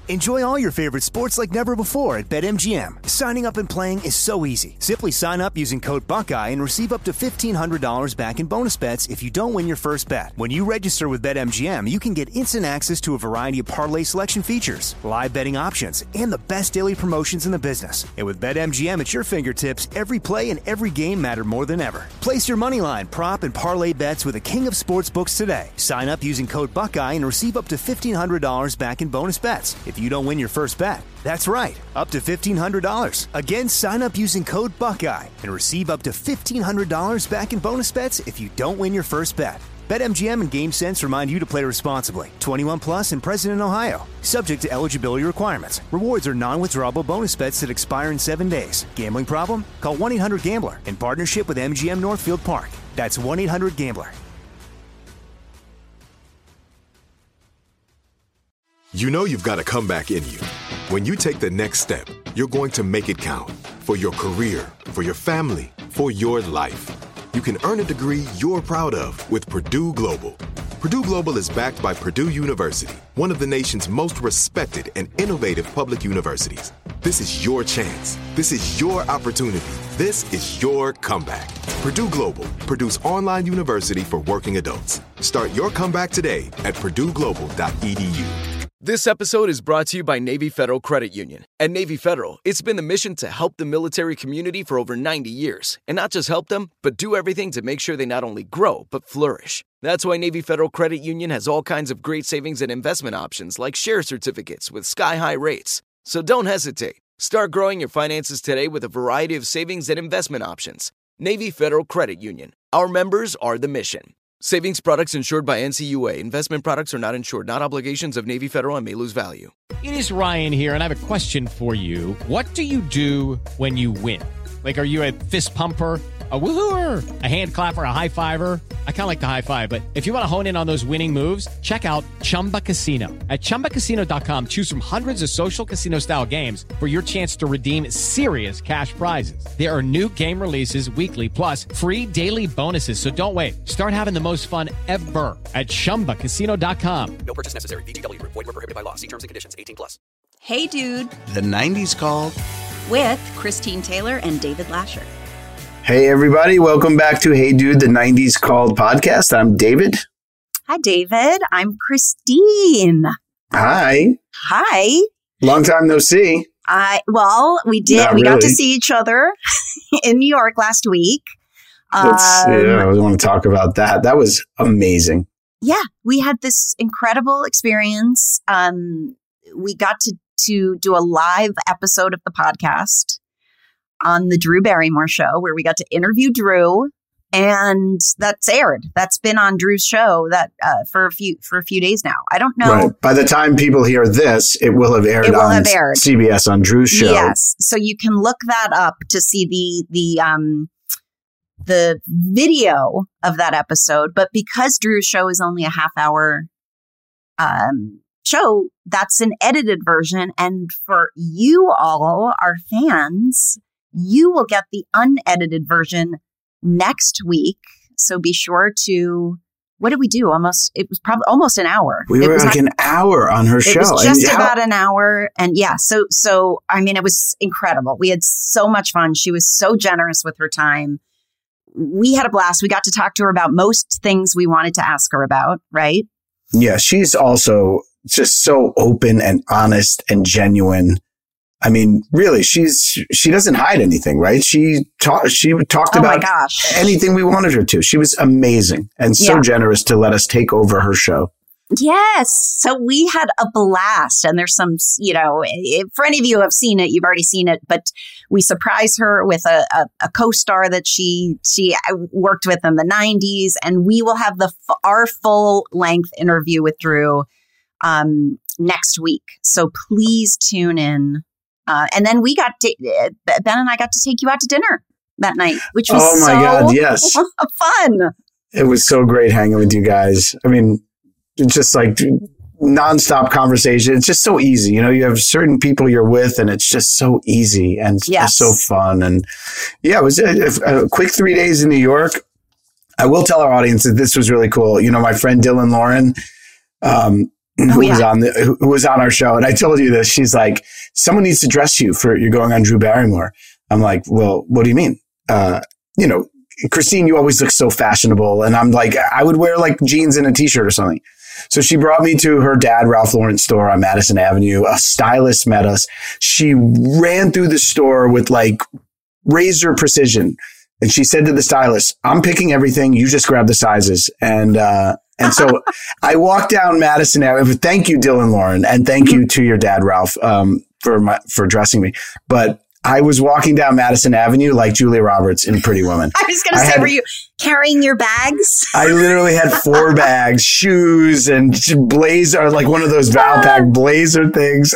Enjoy all your favorite sports like never before at BetMGM. Signing up and playing is so easy. Simply sign up using code Buckeye and receive up to $1,500 back in bonus bets if you don't win your first bet. When you register with BetMGM, you can get instant access to a variety of parlay selection features, live betting options, and the best daily promotions in the business. And with BetMGM at your fingertips, every play and every game matter more than ever. Place your moneyline, prop, and parlay bets with the king of sportsbooks today. Sign up using code Buckeye and receive up to $1,500 back in bonus bets if you don't win your first bet. That's right, up to $1,500. Again, sign up using code Buckeye and receive up to $1,500 back in bonus bets if you don't win your first bet. BetMGM and GameSense remind you to play responsibly. 21 plus and present in Ohio. Subject to eligibility requirements. Rewards are non-withdrawable bonus bets that expire in 7 days. Gambling problem? Call 1-800-GAMBLER in partnership with MGM Northfield Park. That's 1-800-GAMBLER. You know you've got a comeback in you. When you take the next step, you're going to make it count. For your career, for your family, for your life. You can earn a degree you're proud of with Purdue Global. Purdue Global is backed by Purdue University, one of the nation's most respected and innovative public universities. This is your chance. This is your opportunity. This is your comeback. Purdue Global, Purdue's online university for working adults. Start your comeback today at purdueglobal.edu. This episode is brought to you by Navy Federal Credit Union. At Navy Federal, it's been the mission to help the military community for over 90 years. And not just help them, but do everything to make sure they not only grow, but flourish. That's why Navy Federal Credit Union has all kinds of great savings and investment options like share certificates with sky-high rates. So don't hesitate. Start growing your finances today with a variety of savings and investment options. Navy Federal Credit Union. Our members are the mission. Savings products insured by NCUA. Investment products are not insured, not obligations of Navy Federal and may lose value. It is Ryan here, and I have a question for you. What do you do when you win? Like, are you a fist pumper, a woohooer, a hand clapper, a high fiver? I kind of like the high five, but if you want to hone in on those winning moves, check out Chumba Casino. At ChumbaCasino.com, choose from hundreds of social casino-style games for your chance to redeem serious cash prizes. There are new game releases weekly, plus free daily bonuses, so don't wait. Start having the most fun ever at ChumbaCasino.com. No purchase necessary. VGW. Void where prohibited by law. See terms and conditions. 18 plus. Hey, Dude. The 90s called. With Christine Taylor and David Lasher. Hey, everybody. Welcome back to Hey Dude, the 90s Called podcast. I'm David. Hi, David. I'm Christine. Hi. Hi. Long time no see. Well, we did. Not we really. got to see each other in New York last week. I want to talk about that. That was amazing. Yeah, we had this incredible experience. We got to do a live episode of the podcast on the Drew Barrymore show, where we got to interview Drew, and that's aired. That's been on Drew's show for a few days now. I don't know. Right. By the time people hear this, it will have aired on CBS on Drew's show. Yes, so you can look that up to see the video of that episode. But because Drew's show is only a half-hour show, that's an edited version. And for you all, our fans, you will get the unedited version next week. So be sure to, what did we do? It was probably almost an hour. We were like an hour on her show. It was just about an hour. And yeah, so I mean, it was incredible. We had so much fun. She was so generous with her time. We had a blast. We got to talk to her about most things we wanted to ask her about, right? Yeah, she's also just so open and honest and genuine. I mean, really, she doesn't hide anything, right? She talked about anything we wanted her to. She was amazing and so generous to let us take over her show. Yes. So we had a blast, and there's some, for any of you who have seen it, you've already seen it, but we surprised her with a co-star that she worked with in the 90s, and we will have our full length interview with Drew next week. So please tune in. And then Ben and I got to take you out to dinner that night, which was God, yes. fun. It was so great hanging with you guys. I mean, it's just like nonstop conversation. It's just so easy. You have certain people you're with, and it's just so easy and just so fun. And yeah, it was a quick 3 days in New York. I will tell our audience that this was really cool. My friend Dylan Lauren, who was on our show. And I told you this. She's like, someone needs to dress you for you're going on Drew Barrymore. I'm like, well, what do you mean? Christine, you always look so fashionable. And I'm like, I would wear like jeans and a t-shirt or something. So she brought me to her dad, Ralph Lauren store on Madison Avenue. A stylist met us. She ran through the store with like razor precision. And she said to the stylist, I'm picking everything. You just grab the sizes. And so I walked down Madison Avenue. Thank you, Dylan Lauren. And thank you to your dad, Ralph, for dressing me. But I was walking down Madison Avenue like Julia Roberts in Pretty Woman. I was going to say, were you carrying your bags? I literally had 4 bags, shoes and blazer, like one of those Valpak blazer things.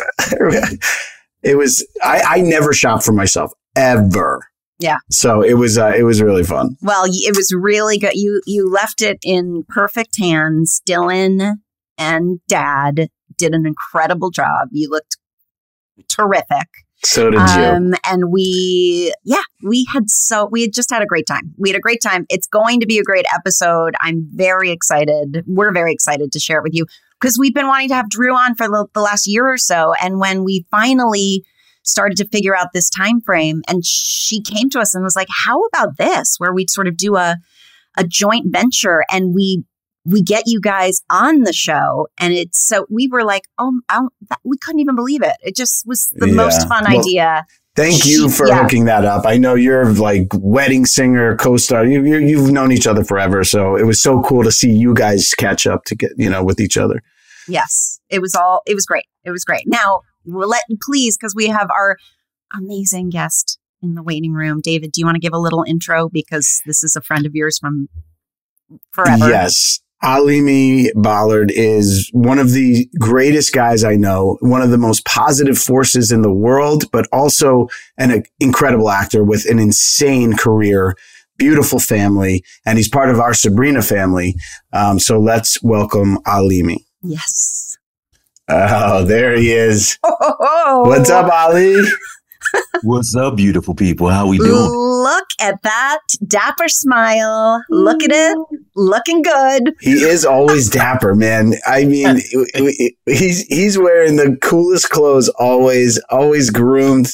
It was, I never shop for myself ever. Yeah. So it was really fun. Well, it was really good. You left it in perfect hands. Dylan and Dad did an incredible job. You looked terrific. So did you. And we had just had a great time. We had a great time. It's going to be a great episode. I'm very excited. We're very excited to share it with you because we've been wanting to have Drew on for the last year or so. And when we finally started to figure out this time frame, and she came to us and was like, how about this, where we'd sort of do a joint venture and we get you guys on the show. And it's so we were like, we couldn't even believe it. It just was the most fun idea. Thank you for hooking that up. I know you're like wedding singer, co-star. You've known each other forever. So it was so cool to see you guys catch up to get, with each other. Yes, it was great. It was great. Now, please, because we have our amazing guest in the waiting room. David, do you want to give a little intro? Because this is a friend of yours from forever. Yes. Alimi Ballard is one of the greatest guys I know, one of the most positive forces in the world, but also an incredible actor with an insane career, beautiful family, and he's part of our Sabrina family. So let's welcome Alimi. Yes. Oh, there he is. Oh. What's up, Ali? What's up, beautiful people? How we doing? Look at that dapper smile. Look at it. Looking good. He is always dapper, man. I mean, he's wearing the coolest clothes always groomed.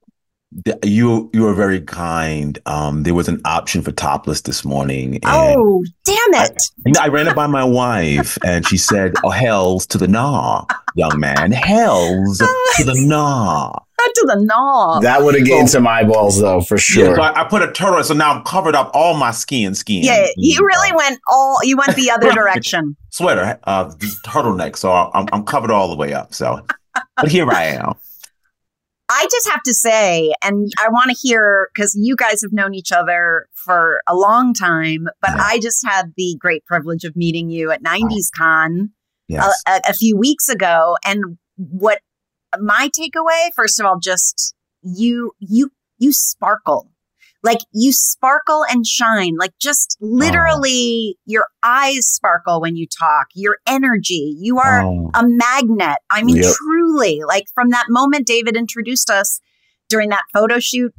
You are very kind. There was an option for topless this morning. Oh, damn it. I ran it by my wife and she said, oh, hells to the gnaw, young man. Hells to the gnaw. To the gnaw. That would have gained some eyeballs, though, for sure. Yeah, so I put a turtle on, so now I'm covered up all my skin. Yeah, you really went the other direction. Sweater, turtleneck, so I'm covered all the way up. So, but here I am. I just have to say, and I want to hear, because you guys have known each other for a long time, but yeah. I just had the great privilege of meeting you at 90s Con a few weeks ago. And what my takeaway, first of all, just you sparkle. Like you sparkle and shine, like just literally your eyes sparkle when you talk, your energy, you are a magnet. I mean, truly, like from that moment David introduced us during that photo shoot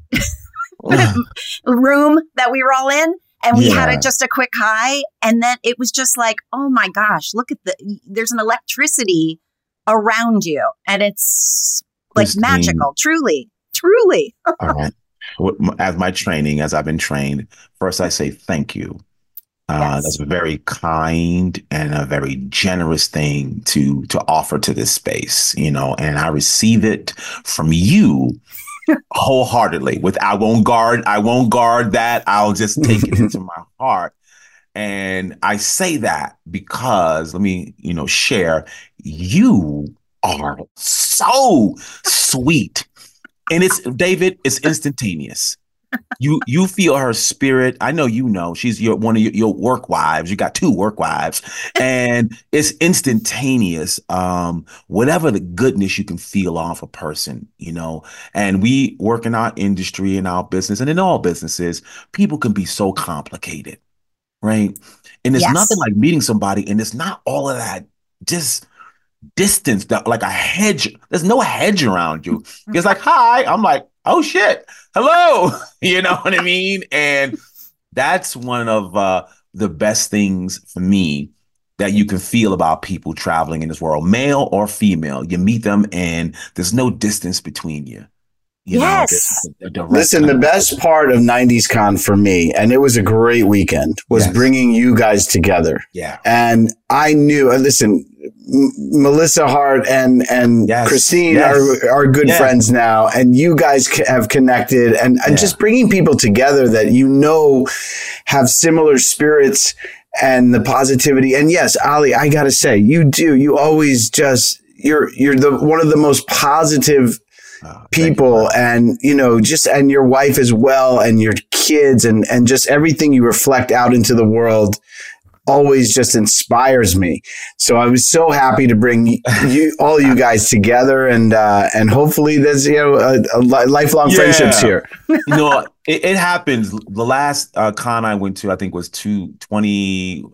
room that we were all in, and we had just a quick hi. And then it was just like, oh my gosh, look at there's an electricity around you. And it's like magical, truly. All right. As I've been trained, first I say thank you. That's a very kind and a very generous thing to offer to this space, and I receive it from you wholeheartedly. I won't guard that. I'll just take it into my heart. And I say that because let me, share, you are so sweet. And it's instantaneous. You feel her spirit. I know she's one of your work wives. You got 2 work wives, and it's instantaneous. Whatever the goodness you can feel off a person, and we work in our industry, in our business, and in all businesses, people can be so complicated, right? And it's nothing like meeting somebody, and it's not all of that just distance, like a hedge. There's no hedge around you. It's like, hi. I'm like, oh shit, hello. You know what I mean? And that's one of the best things for me that you can feel about people traveling in this world, male or female. You meet them and there's no distance between you. Yes. Listen, the best part of 90s Con for me, and it was a great weekend, was bringing you guys together. Yeah. And I knew, listen, Melissa Hart and Christine are good friends now, and you guys have connected, and just bringing people together that have similar spirits and the positivity. And yes, Ali, I gotta say, you always you're one of the most positive people, and and your wife as well, and your kids, and just everything you reflect out into the world always just inspires me. So I was so happy to bring all you guys together, and hopefully there's a lifelong friendships here. It happens. The last con I went to, I think, was 2022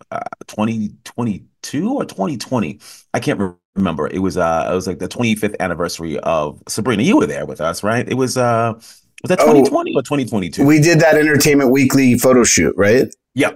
or 2020. I can't remember. It was like the 25th anniversary of Sabrina. You were there with us, right? It was that 2020 or 2022? We did that Entertainment Weekly photo shoot, right? Yeah.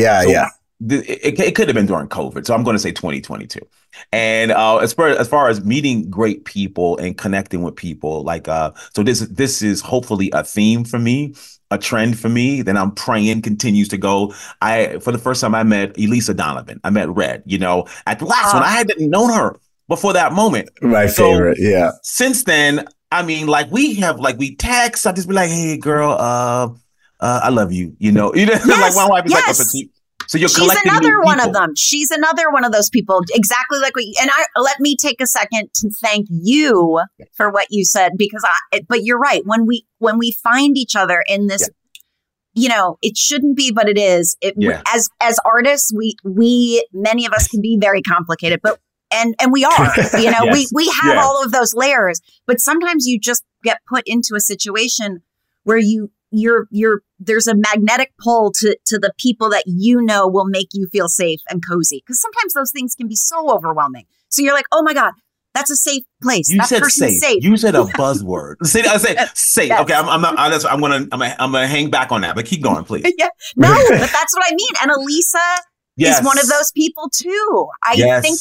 It could have been during COVID, so I'm going to say 2022. And as far as meeting great people and connecting with people, so this is hopefully a theme for me, a trend for me that I'm praying continues to go. For the first time I met Elisa Donovan. I met Red, at the last one. I hadn't known her before that moment. My favorite, yeah. Since then, I mean, we text. I just be like, hey, girl, I love you. Yes, like my wife is like, so you're collecting. She's another one of them. She's another one of those people, exactly like what. Let me take a second to thank you for what you said, because but you're right. When we find each other in this, it shouldn't be, but it is. As artists, we many of us can be very complicated, but and we are. We have all of those layers, but sometimes you just get put into a situation where there's a magnetic pull to the people that will make you feel safe and cozy. Because sometimes those things can be so overwhelming. So you're like, oh my God, that's a safe place. You said safe. You said a buzzword. I said safe. Yes. Okay, I'm gonna hang back on that, but keep going, please. No, but that's what I mean. And Elisa is one of those people too. I think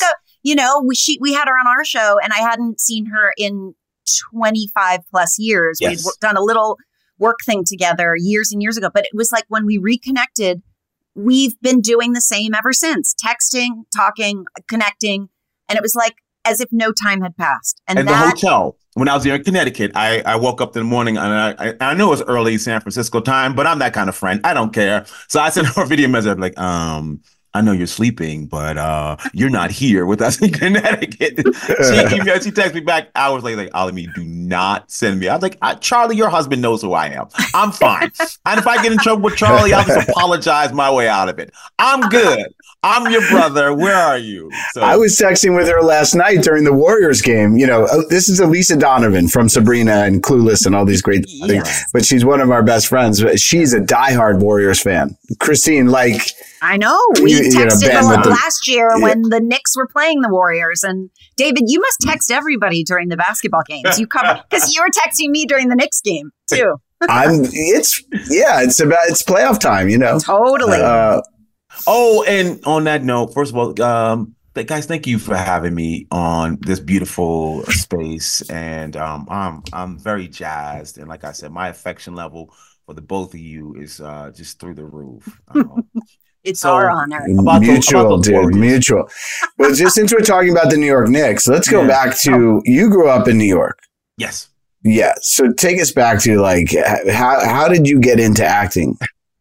we had her on our show, and I hadn't seen her in 25 plus years. Yes. We'd done a little work thing together years and years ago. But it was like when we reconnected, we've been doing the same ever since, texting, talking, connecting. And it was like as if no time had passed. And the hotel, when I was there in Connecticut, I woke up in the morning, and I knew it was early San Francisco time, but I'm that kind of friend. I don't care. So I sent her a video message like, I know you're sleeping, but you're not here with us in Connecticut. She texted me back hours later, like, Ollie, do not send me. I was like, Charlie, your husband knows who I am. I'm fine. And if I get in trouble with Charlie, I'll just apologize my way out of it. I'm good. I'm your brother. Where are you? So I was texting with her last night during the Warriors game. This is Elisa Donovan from Sabrina and Clueless and all these great things. But she's one of our best friends. She's a diehard Warriors fan. Christine, I know. We texted last year when the Knicks were playing the Warriors. And David, you must text everybody during the basketball games. You cover, because you were texting me during the Knicks game too. It's playoff time, Totally. And on that note, first of all, guys, thank you for having me on this beautiful space. And I'm very jazzed. And like I said, my affection level for the both of you is just through the roof. It's our honor. Mutual, dude. Mutual. Well, just since we're talking about the New York Knicks, let's go back to, you grew up in New York. Yes. Yeah. So take us back to how did you get into acting?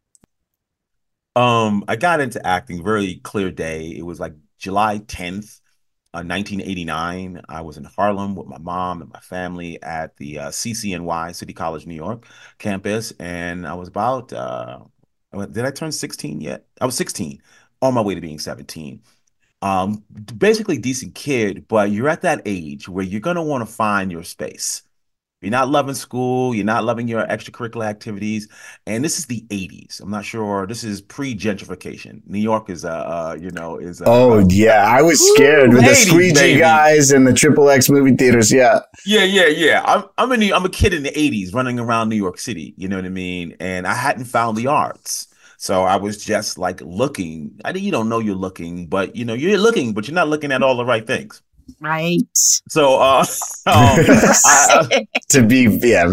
I got into acting very clear day. It was like July 10th, 1989. I was in Harlem with my mom and my family at the CCNY, City College, New York campus. And I was about, did I turn 16 yet? I was 16, on my way to being 17. Basically decent kid, but you're at that age where you're going to want to find your space. You're not loving school. You're not loving your extracurricular activities. And this is the 80s. I'm not sure. This is pre-gentrification. New York is, I was scared with the squeegee guys and the Triple X movie theaters. Yeah. I'm a kid in the 80s running around New York City. You know what I mean? And I hadn't found the arts. So I was just like looking. You don't know you're looking, but you're looking, but you're not looking at all the right things. Right. So to be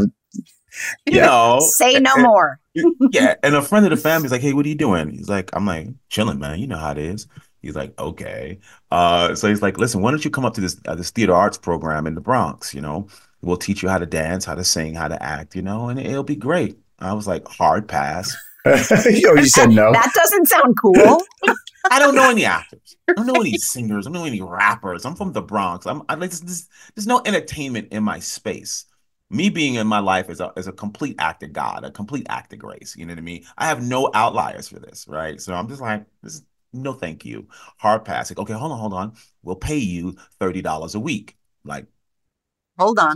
say no more. Yeah. And a friend of the family is like, hey, what are you doing? He's like, I'm like, chilling, man. You know how it is. He's like, okay. So he's like, listen, why don't you come up to this theater arts program in the Bronx? We'll teach you how to dance, how to sing, how to act, and it'll be great. I was like, hard pass. You said no. That doesn't sound cool. I don't know any actors. I don't know any singers. I don't know any rappers. I'm from the Bronx. There's no entertainment in my space. Me being in my life is a complete act of God, a complete act of grace. You know what I mean? I have no outliers for this, right? So I'm just like, no, thank you. Hard pass. Like, okay, hold on. We'll pay you $30 a week. Like, hold on.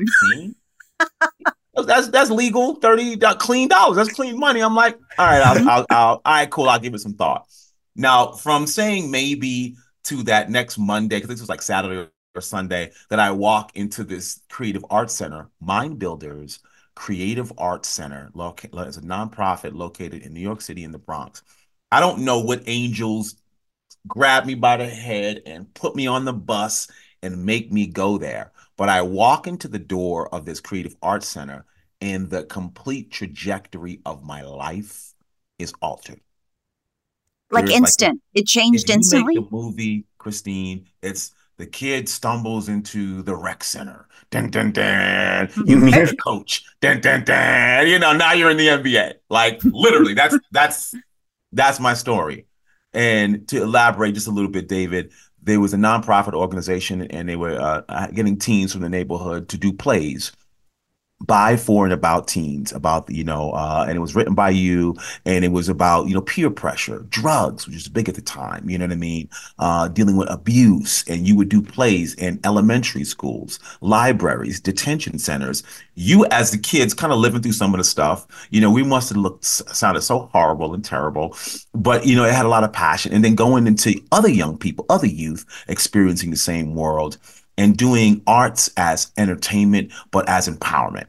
That's legal. $30 clean dollars. That's clean money. I'm like, all right, all right, cool. I'll give it some thought. Now, from saying maybe to that next Monday, because this was like Saturday or Sunday, that I walk into this creative arts center, Mind Builders Creative Arts Center. It's a nonprofit located in New York City in the Bronx. I don't know what angels grabbed me by the head and put me on the bus and make me go there. But I walk into the door of this creative arts center and the complete trajectory of my life is altered. Like instant. It changed instantly. You make the movie, Christine, it's the kid stumbles into the rec center. Dun, dun, dun. You meet the coach. Dun, dun, dun. Now you're in the NBA. Like literally, that's my story. And to elaborate just a little bit, David, there was a nonprofit organization and they were getting teens from the neighborhood to do plays by, for, and about teens, about, and it was written by you, and it was about, peer pressure, drugs, which was big at the time, you know what I mean? Dealing with abuse, and you would do plays in elementary schools, libraries, detention centers. You, as the kids, kind of living through some of the stuff, we must have sounded so horrible and terrible, but, it had a lot of passion. And then going into other young people, other youth experiencing the same world, and doing arts as entertainment, but as empowerment.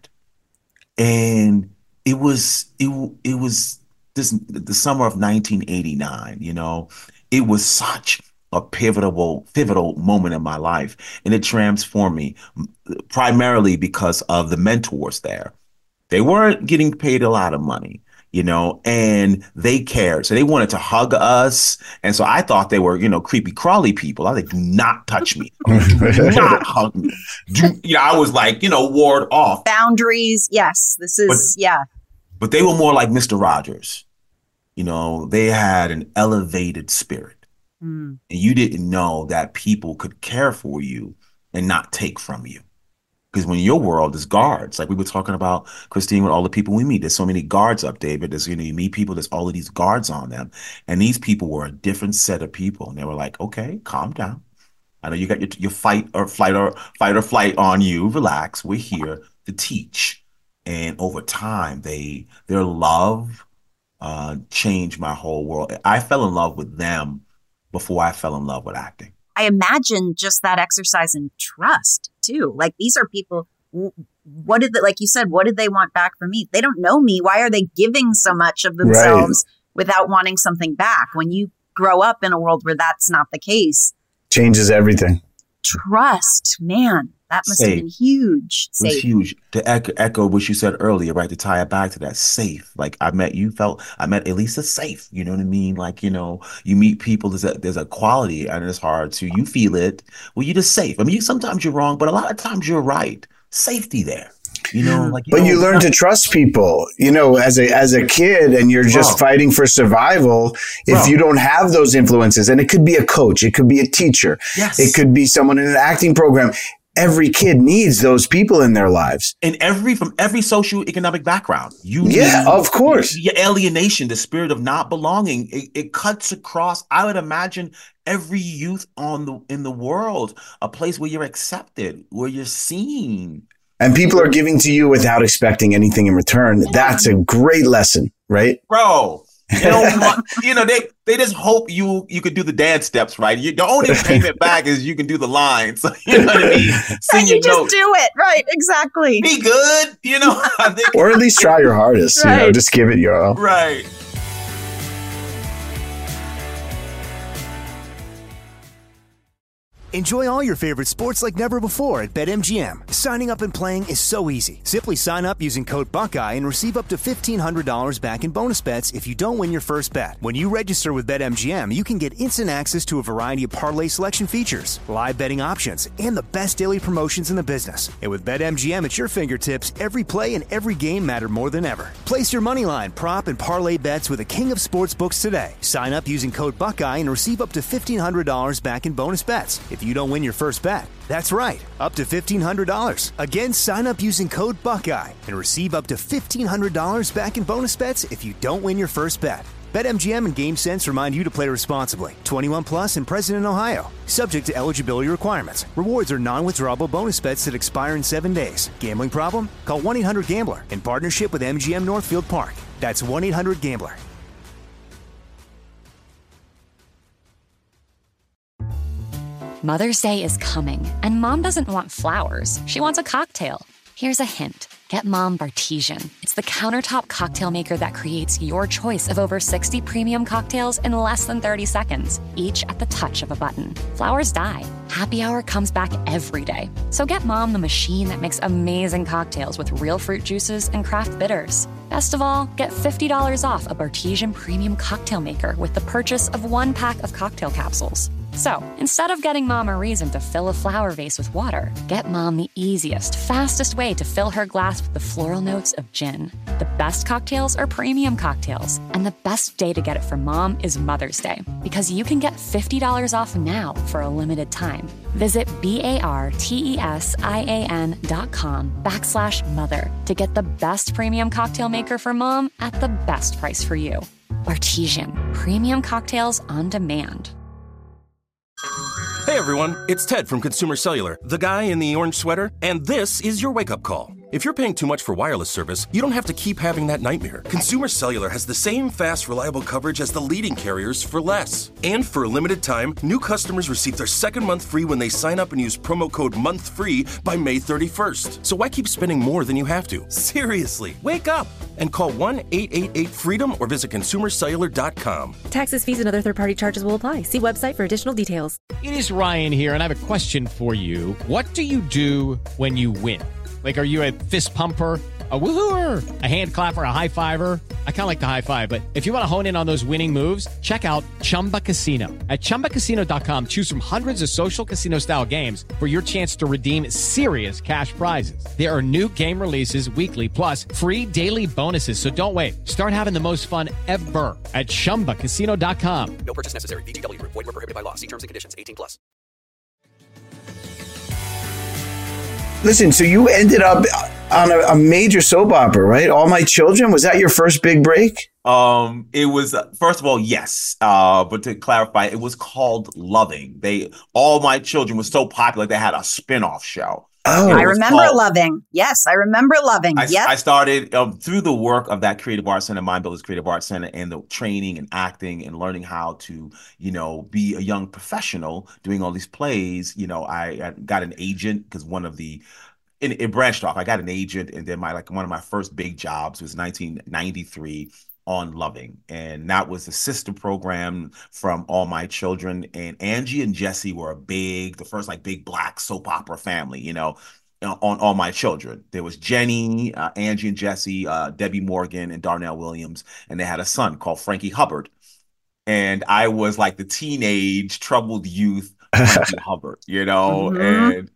And it was the summer of 1989, it was such a pivotal moment in my life. And it transformed me primarily because of the mentors there. They weren't getting paid a lot of money, and they cared. So they wanted to hug us. And so I thought they were, creepy crawly people. I was like, do not touch me. Do not hug me. I was like, ward off. Boundaries. Yes. But they were more like Mr. Rogers. They had an elevated spirit. And you didn't know that people could care for you and not take from you. Because when your world is guards, like we were talking about, Christine, with all the people we meet, there's so many guards up, David. There's, you meet people, there's all of these guards on them. And these people were a different set of people. And they were like, okay, calm down. I know you got your fight or flight on you. Relax. We're here to teach. And over time, their love changed my whole world. I fell in love with them before I fell in love with acting. I imagine just that exercise in trust too. Like these are people, like you said, what did they want back from me? They don't know me. Why are they giving so much of themselves without wanting something back? When you grow up in a world where that's not the case. Changes everything. Trust, man, that must have been huge. It was huge. To echo what you said earlier, right? To tie it back to that, safe. Like I met Elisa safe. You know what I mean? Like, you meet people, there's a quality and it's hard to, you feel it. Well, you're just safe. I mean, sometimes you're wrong, but a lot of times you're right. Safety there. But you learn to trust people, as a kid, and you're just fighting for survival. If you don't have those influences, and it could be a coach, it could be a teacher, it could be someone in an acting program. Every kid needs those people in their lives. And from every socioeconomic background. Of course. Your alienation, the spirit of not belonging, it cuts across, I would imagine, every youth in the world, a place where you're accepted, where you're seen. And people are giving to you without expecting anything in return. That's a great lesson, right? Bro, they just hope you could do the dance steps, right? The only payment back is you can do the lines. You know what I mean? Sing your notes. Do it, right? Exactly. Be good, or at least try your hardest. Right. Just give it your all. Right. Enjoy all your favorite sports like never before at BetMGM. Signing up and playing is so easy. Simply sign up using code Buckeye and receive up to $1,500 back in bonus bets if you don't win your first bet. When you register with BetMGM, you can get instant access to a variety of parlay selection features, live betting options, and the best daily promotions in the business. And with BetMGM at your fingertips, every play and every game matter more than ever. Place your moneyline, prop, and parlay bets with the king of sportsbooks today. Sign up using code Buckeye and receive up to $1,500 back in bonus bets if you don't win your first bet. That's right, up to $1,500. Again, sign up using code Buckeye and receive up to $1,500 back in bonus bets if you don't win your first bet. BetMGM and GameSense remind you to play responsibly. 21 plus and present in Ohio. Subject to eligibility requirements. Rewards are non-withdrawable bonus bets that expire in 7 days. Gambling problem? Call 1-800-GAMBLER in partnership with MGM Northfield Park. That's 1-800-GAMBLER. Mother's Day is coming, and Mom doesn't want flowers. She wants a cocktail. Here's a hint. Get Mom Bartesian. It's the countertop cocktail maker that creates your choice of over 60 premium cocktails in less than 30 seconds, each at the touch of a button. Flowers die. Happy Hour comes back every day. So get Mom the machine that makes amazing cocktails with real fruit juices and craft bitters. Best of all, get $50 off a Bartesian premium cocktail maker with the purchase of 1 pack of cocktail capsules. So, instead of getting Mom a reason to fill a flower vase with water, get Mom the easiest, fastest way to fill her glass with the floral notes of gin. The best cocktails are premium cocktails, and the best day to get it for Mom is Mother's Day, because you can get $50 off now for a limited time. Visit BARTESIAN.com/mother to get the best premium cocktail maker for Mom at the best price for you. Bartesian, premium cocktails on demand. Hey everyone, it's Ted from Consumer Cellular, the guy in the orange sweater, and this is your wake-up call. If you're paying too much for wireless service, you don't have to keep having that nightmare. Consumer Cellular has the same fast, reliable coverage as the leading carriers for less. And for a limited time, new customers receive their second month free when they sign up and use promo code MONTHFREE by May 31st. So why keep spending more than you have to? Seriously, wake up and call 1-888-FREEDOM or visit consumercellular.com. Taxes, fees, and other third-party charges will apply. See website for additional details. It is Ryan here, and I have a question for you. What do you do when you win? Like, are you a fist pumper, a woohooer, a hand clapper, a high fiver? I kind of like the high five, but if you want to hone in on those winning moves, check out Chumba Casino. At ChumbaCasino.com, choose from hundreds of social casino-style games for your chance to redeem serious cash prizes. There are new game releases weekly, plus free daily bonuses. So don't wait. Start having the most fun ever at ChumbaCasino.com. No purchase necessary. VGW. Void where prohibited by law. See terms and conditions. 18 plus. Listen, so you ended up on a major soap opera, right? All My Children. Was that your first big break? It was, first of all, yes. But to clarify, it was called Loving. All My Children was so popular, they had a spinoff show. Oh, I remember Loving. Yes, I remember Loving. I started through the work of that Creative Arts Center, Mind Builders Creative Arts Center, and the training and acting and learning how to, be a young professional doing all these plays. I got an agent because it branched off. I got an agent, and then one of my first big jobs was 1993 on Loving, and that was the sister program from All My Children. And Angie and Jesse were the first big black soap opera family, on All My Children. There was Jenny, Angie and Jesse, Debbie Morgan, and Darnell Williams, and they had a son called Frankie Hubbard. And I was like the teenage troubled youth Frankie Hubbard, mm-hmm. And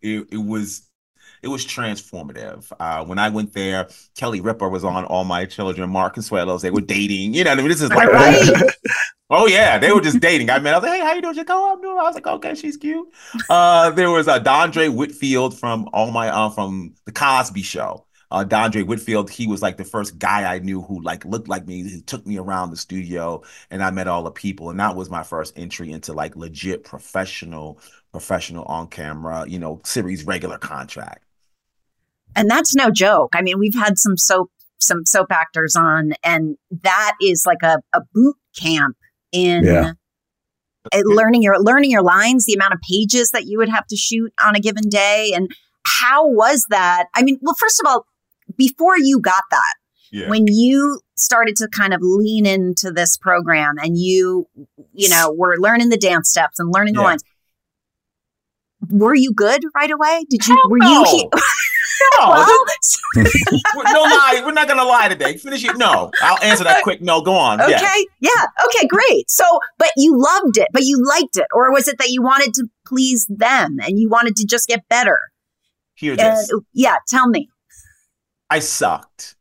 it was transformative. When I went there, Kelly Ripa was on All My Children, Mark Consuelos, they were dating. This is like, right. Oh yeah, they were just dating. I was like, hey, how you doing? She's like, oh, I'm doing. I was like, okay, she's cute. There was Dondre Whitfield from from the Cosby Show. Dondre Whitfield, he was like the first guy I knew who looked like me. He took me around the studio, and I met all the people, and that was my first entry into legit professional on camera, series regular contract. And that's no joke. I mean, we've had some soap actors on, and that is like a boot camp in learning your lines, the amount of pages that you would have to shoot on a given day. And how was that? I mean, well, first of all, before you got that, when you started to kind of lean into this program and you were learning the dance steps and learning the lines, were you good right away? Were no. you? No, well, no lie. We're not gonna lie today. Finish it. No, I'll answer that quick. No, go on. Okay, yes. yeah, okay, great. So, but you loved it, but you liked it, or was it that you wanted to please them and you wanted to just get better? Hear this. Yeah, tell me. I sucked.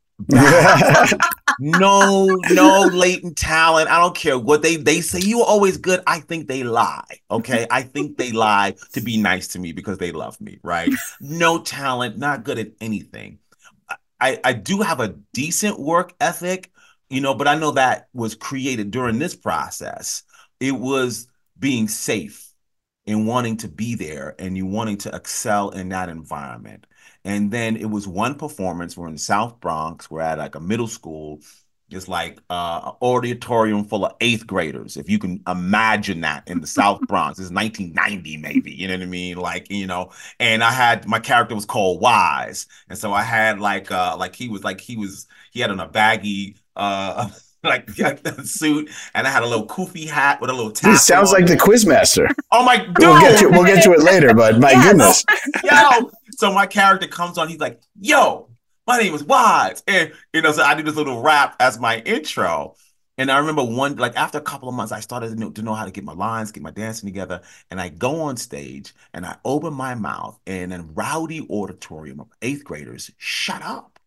No latent talent. I don't care what they say. You were always good. I think they lie. Okay. I think they lie to be nice to me because they love me. Right. No talent, not good at anything. I do have a decent work ethic, but I know that was created during this process. It was being safe and wanting to be there and you wanting to excel in that environment. And then it was one performance. We're in South Bronx. We're at like a middle school. It's like an auditorium full of 8th graders. If you can imagine that in the South Bronx, it's 1990 maybe. You know what I mean? Like, and I had my character was called Wise, and so I had he had on a baggy like a suit, and I had a little kufi hat with a little tap. This sounds like the Quizmaster. Oh my God! We'll get to it later, but my goodness. Yo, so my character comes on. He's like, "Yo, my name is Wise," and so I do this little rap as my intro. And I remember after a couple of months, I started to know how to get my lines, get my dancing together, and I go on stage and I open my mouth, and a rowdy auditorium of 8th graders shut up.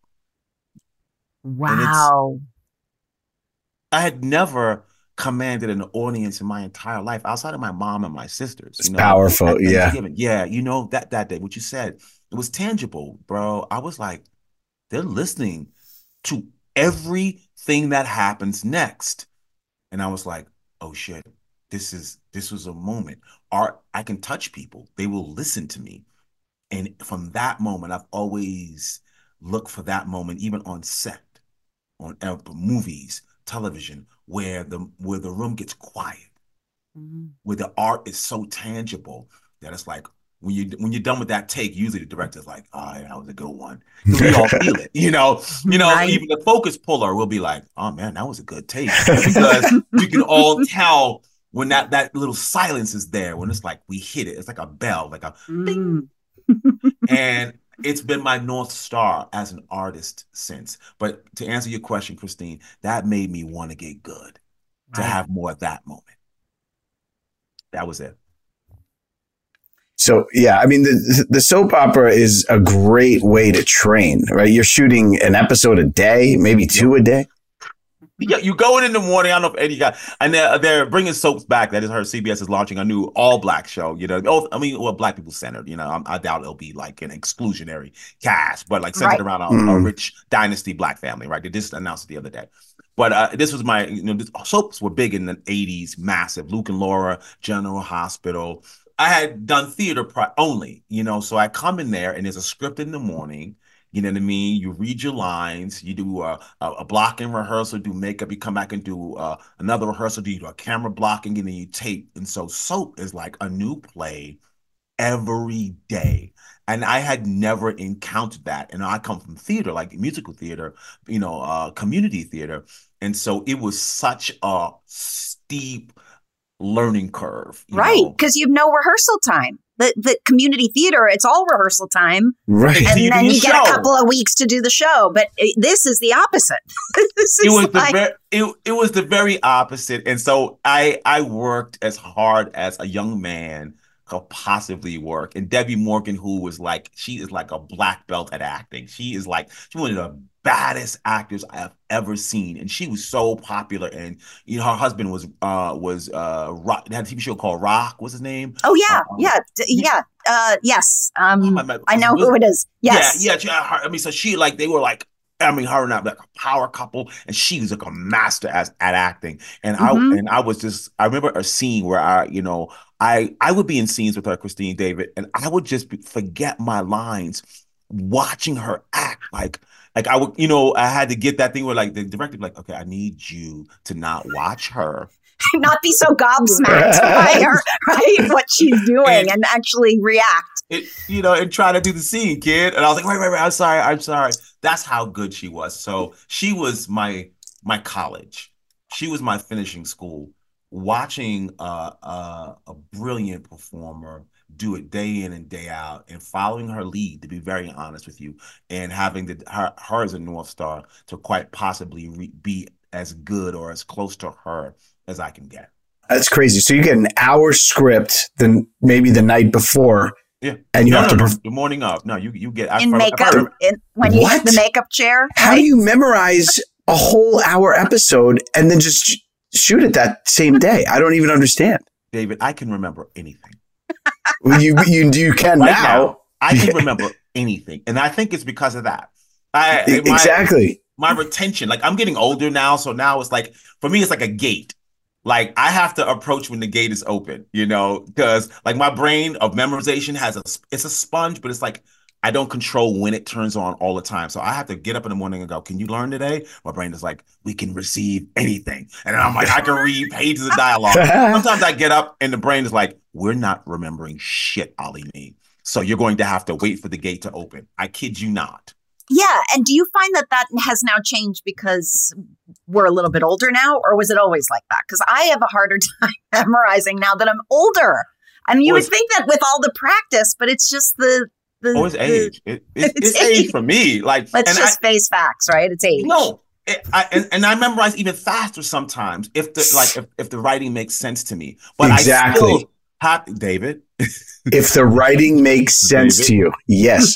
Wow. I had never commanded an audience in my entire life outside of my mom and my sisters. It's powerful, yeah. Yeah, that day, what you said, it was tangible, bro. I was like, they're listening to everything that happens next. And I was like, oh shit, this was a moment. Art, I can touch people. They will listen to me. And from that moment, I've always looked for that moment, even on set, on movies, television, where the room gets quiet, where the art is so tangible that it's like when you're done with that take, usually the director's like, "Oh, yeah, that was a good one." We all feel it, Right. Even the focus puller will be like, "Oh man, that was a good take," because you can all tell when that little silence is there, when it's like we hit it. It's like a bell, like a ding. And it's been my North Star as an artist since. But to answer your question, Christine, that made me want to get good, to have more of that moment. That was it. So, yeah, I mean, the soap opera is a great way to train, right? You're shooting an episode a day, maybe 2 a day. Yeah, you go in the morning. I don't know if Eddie got, and they're bringing soaps back. That is her. CBS is launching a new all-black show. Black people centered. I doubt it'll be like an exclusionary cast, but like centered around a rich dynasty black family. Right? They just announced it the other day. But this was soaps were big in the 80s, massive. Luke and Laura, General Hospital. I had done theater only, so I come in there and there's a script in the morning. You know what I mean? You read your lines, you do a blocking rehearsal, do makeup, you come back and do another rehearsal, do a camera blocking, and then you tape. And so soap is like a new play every day. And I had never encountered that. And I come from theater, like musical theater, community theater. And so it was such a steep learning curve. Right, because you have no rehearsal time. The community theater, it's all rehearsal time. Right. And then you get a couple of weeks to do the show. But this is the opposite. It was the very opposite. And so I worked as hard as a young man could possibly work. And Debbie Morgan, she is like a black belt at acting. She's one of the baddest actors I have ever seen, and she was so popular. And her husband was Rock. They had a TV show called Rock. What's his name? Oh yeah, yes. I know who it is. Yes, yeah. So she they were like. Her and I like a power couple, and she was like a master at acting. And I remember a scene where I would be in scenes with her, Christine David, and I would just forget my lines watching her act. Like I would, I had to get that thing where the director would be like, okay, I need you to not watch her. Not be so gobsmacked by her, right? What she's doing and actually react. And try to do the scene, kid. And I was like, wait, I'm sorry. That's how good she was. So she was my college. She was my finishing school. Watching a brilliant performer do it day in and day out, and following her lead, to be very honest with you, and having her as a North Star to quite possibly be as good or as close to her as I can get. That's crazy. So you get an hour script than maybe the night before. Yeah. And you have to the morning of. No, you get in makeup when you hit the makeup chair. How do you memorize a whole hour episode and then just shoot it that same day? I don't even understand. David, I can remember anything. You can right now. I can remember anything, and I think it's because of that. Exactly. My retention, like I'm getting older now, so now it's like for me, it's like a gate. Like I have to approach when the gate is open, because like my brain of memorization it's a sponge, but it's like I don't control when it turns on all the time. So I have to get up in the morning and go, can you learn today? My brain is like, we can receive anything. And I'm like, I can read pages of dialogue. Sometimes I get up and the brain is like, we're not remembering shit, Ali Me. So you're going to have to wait for the gate to open. I kid you not. Yeah. And do you find that has now changed because we're a little bit older now, or was it always like that? Because I have a harder time memorizing now that I'm older. I mean, you would think that with all the practice, but it's just it's age. It's age for me. Like, let's just face facts, right? It's age. No, I memorize even faster sometimes if the writing makes sense to me. But exactly. I still have, David. If the writing makes sense to you, yes.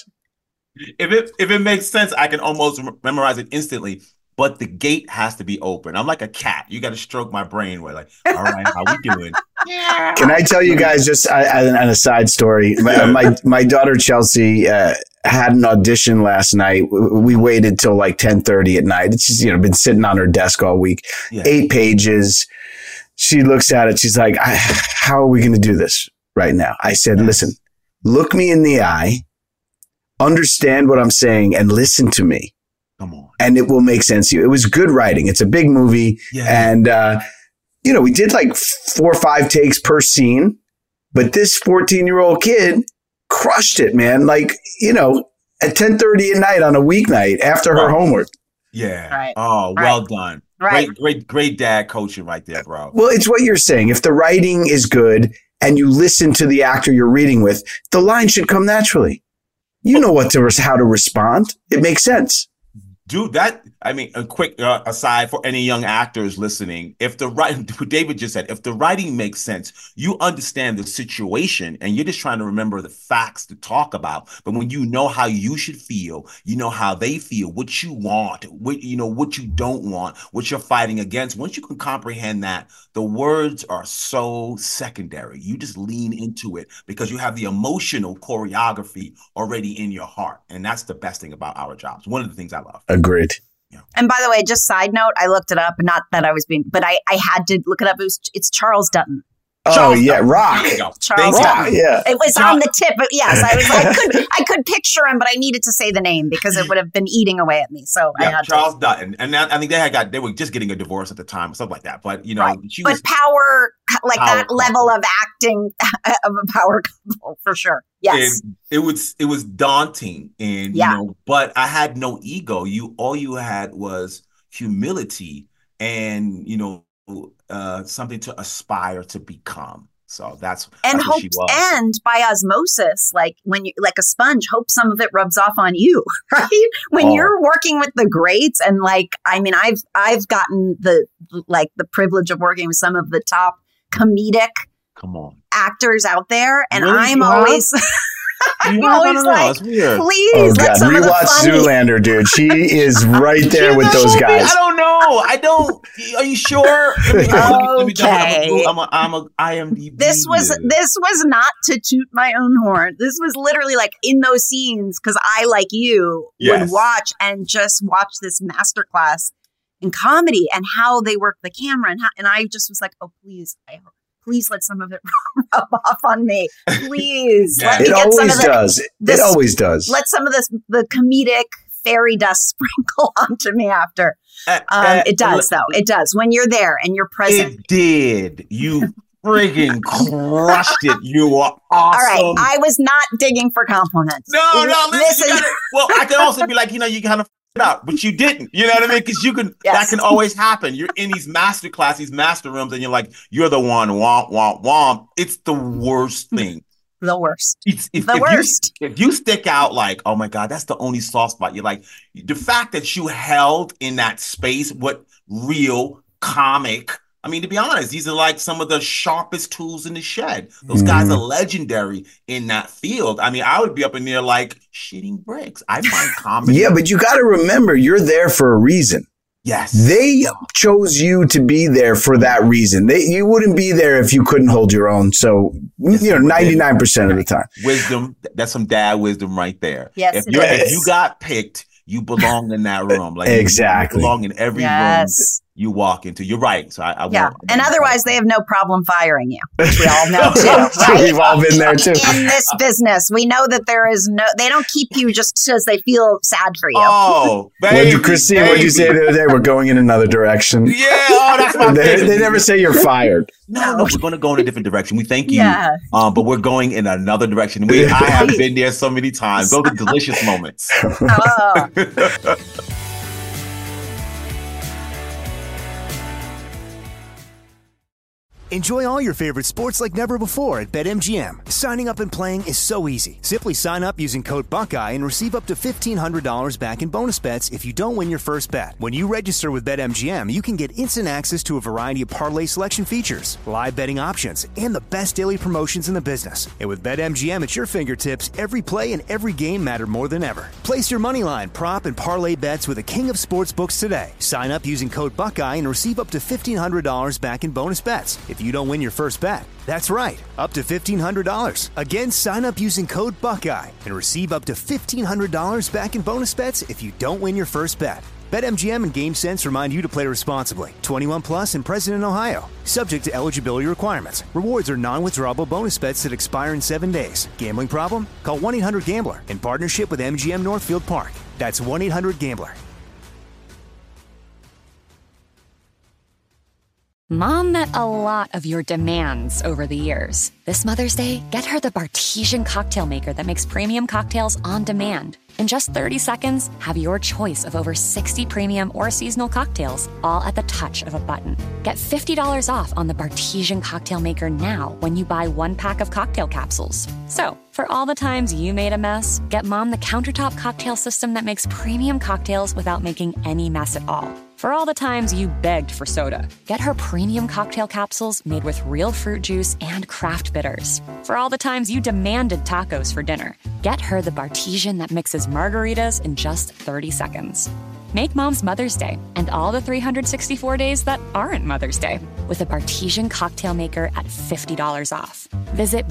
If it makes sense, I can almost memorize it instantly. But the gate has to be open. I'm like a cat. You got to stroke my brain. We're like, all right, how we doing? Can I tell you guys just an aside story? My daughter Chelsea had an audition last night. We waited till like 10:30 at night. It's just been sitting on her desk all week. Yeah. 8 pages. She looks at it. She's like, how are we going to do this right now? I said, listen, look me in the eye, understand what I'm saying, and listen to me. Come on. And it will make sense to you. It was good writing. It's a big movie. Yeah. And, we did like 4 or 5 takes per scene, but this 14-year-old kid crushed it, man. Like, at 10:30 at night on a weeknight after her homework. Yeah. Right. Oh, well done. Right. Great dad coaching right there, bro. Well, it's what you're saying. If the writing is good and you listen to the actor you're reading with, the line should come naturally. You know how to respond. It makes sense. Dude, a quick aside for any young actors listening, David just said, if the writing makes sense, you understand the situation and you're just trying to remember the facts to talk about. But when you know how you should feel, you know how they feel, what you want, what you don't want, what you're fighting against. Once you can comprehend that, the words are so secondary. You just lean into it because you have the emotional choreography already in your heart. And that's the best thing about our jobs. One of the things I love. Agreed. Yeah. And by the way, just side note, I looked it up. Not that I was but I had to look it up. It's Charles Dutton. Rock. Charles Dutton. Yeah. It was on the tip. But yes, I could picture him, but I needed to say the name because it would have been eating away at me. So I had Charles Dutton. And I think they were just getting a divorce at the time, something like that. But right. But power, like power that couple. Level of acting of a power couple for sure. Yes. And it was daunting, and but I had no ego. All you had was humility and something to aspire to become. So that's hope, what she was. And by osmosis, like when you like a sponge, hope some of it rubs off on you, right? When you're working with the greats, and I've gotten the privilege of working with some of the top comedic actors out there, and really? I'm always I'm always like, please let some of the funny. Zoolander, dude. She is right there with those guys. I don't know. Are you sure? Okay. I'm a IMDb. This was not to toot my own horn. This was literally like in those scenes because I, like you, would watch this masterclass in comedy and how they work the camera and I just was like, oh please, please let some of it rub off on me. Please. Let me get some of it always does. Let some of the comedic fairy dust sprinkle onto me after. It does, though. It does. When you're there and you're present. It did. You friggin' crushed it. You were awesome. All right. I was not digging for compliments. No, listen. Well, I can also be like, you kind of up, but you didn't. You know what I mean? Because that can always happen. You're in these master classes, these master rooms, and you're like, you're the one, womp, womp, womp. It's the worst thing The worst. If you stick out like, oh my God, that's the only soft spot. You're like, the fact that you held in that space, what real comic. I mean, to be honest, these are like some of the sharpest tools in the shed. Those guys are legendary in that field. I mean, I would be up in there like shitting bricks. I find comedy. Yeah, but you got to remember, you're there for a reason. Yes. They chose you to be there for that reason. You wouldn't be there if you couldn't hold your own. So, 99% of the time. Wisdom. That's some dad wisdom right there. Yes, if you got picked, you belong in that room. Like exactly. You belong in every room you walk into. You're right. So I and otherwise they have no problem firing you, which we all know too, right? We've all been there too. In this business, we know that they don't keep you just because they feel sad for you. Oh, baby, Christine, what'd you say the other day? We're going in another direction. Yeah, that's my favorite. They never say you're fired. No, we're going to go in a different direction. We thank you, but we're going in another direction. I have been there so many times. Those are delicious moments. Enjoy all your favorite sports like never before at BetMGM. Signing up and playing is so easy. Simply sign up using code Buckeye and receive up to $1,500 back in bonus bets if you don't win your first bet. When you register with BetMGM, you can get instant access to a variety of parlay selection features, live betting options, and the best daily promotions in the business. And with BetMGM at your fingertips, every play and every game matter more than ever. Place your moneyline, prop, and parlay bets with the king of sportsbooks today. Sign up using code Buckeye and receive up to $1,500 back in bonus bets if you don't win your first bet. That's right, up to $1,500. Again, sign up using code Buckeye and receive up to $1,500 back in bonus bets if you don't win your first bet. BetMGM and GameSense remind you to play responsibly. 21 plus and present in Ohio. Subject to eligibility requirements. Rewards are non-withdrawable bonus bets that expire in 7 days. Gambling problem? Call 1-800-GAMBLER in partnership with MGM Northfield Park. That's 1-800-GAMBLER. Mom met a lot of your demands over the years. This Mother's Day, get her the Bartesian cocktail maker that makes premium cocktails on demand. In just 30 seconds, have your choice of over 60 premium or seasonal cocktails, all at the touch of a button. Get $50 off on the Bartesian cocktail maker now when you buy 1 pack of cocktail capsules. So, for all the times you made a mess, get Mom the countertop cocktail system that makes premium cocktails without making any mess at all. For all the times you begged for soda, get her premium cocktail capsules made with real fruit juice and craft bitters. For all the times you demanded tacos for dinner, get her the Bartesian that mixes margaritas in just 30 seconds. Make Mom's Mother's Day and all the 364 days that aren't Mother's Day with a Bartesian cocktail maker at $50 off. Visit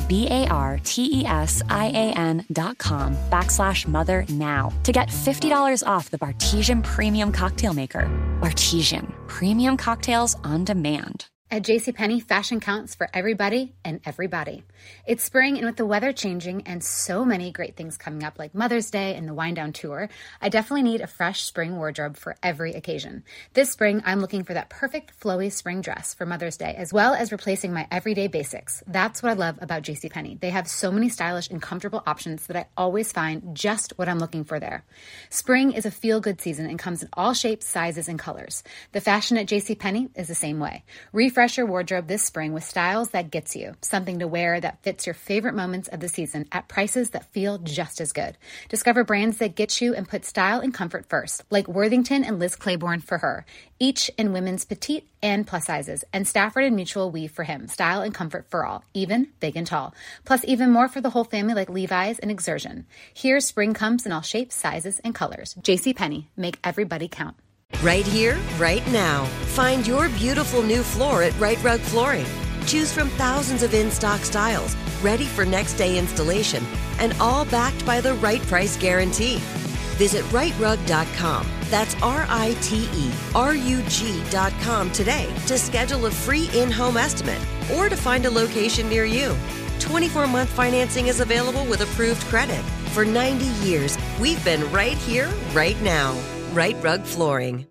BARTESIAN.com/mother now to get $50 off the Bartesian Premium Cocktail Maker. Bartesian, premium cocktails on demand. At JCPenney, fashion counts for everybody and everybody. It's spring, and with the weather changing and so many great things coming up like Mother's Day and the Wind Down Tour, I definitely need a fresh spring wardrobe for every occasion. This spring, I'm looking for that perfect flowy spring dress for Mother's Day, as well as replacing my everyday basics. That's what I love about JCPenney. They have so many stylish and comfortable options that I always find just what I'm looking for there. Spring is a feel-good season and comes in all shapes, sizes, and colors. The fashion at JCPenney is the same way. Refresh your wardrobe this spring with styles that gets you, something to wear that fits your favorite moments of the season at prices that feel just as good. Discover brands that get you and put style and comfort first, like Worthington and Liz Claiborne for her, each in women's petite and plus sizes, and Stafford and Mutual Weave for him, style and comfort for all, even big and tall. Plus even more for the whole family like Levi's and Exertion. Here, spring comes in all shapes, sizes, and colors. JCPenney, make everybody count. Right here, right now. Find your beautiful new floor at Right Rug Flooring. Choose from thousands of in-stock styles, ready for next day installation, and all backed by the right price guarantee. Visit rightrug.com. That's RITERUG.com today to schedule a free in-home estimate or to find a location near you. 24-month financing is available with approved credit. For 90 years, we've been right here, right now. Right Rug Flooring.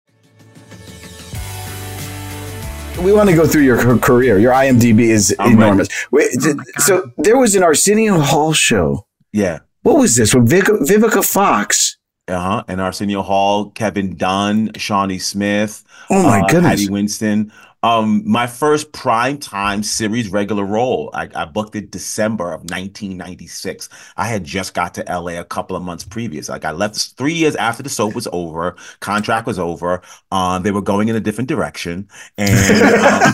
We want to go through your career. Your IMDb is enormous. Wait, so there was an Arsenio Hall show. Yeah. What was this? With Vivica Fox. And Arsenio Hall, Kevin Dunn, Shawnee Smith, oh my goodness, Hattie Winston. My first primetime series regular role, I booked it December of 1996. I had just got to LA a couple of months previous. Like I left 3 years after the soap was over, contract was over. They were going in a different direction, and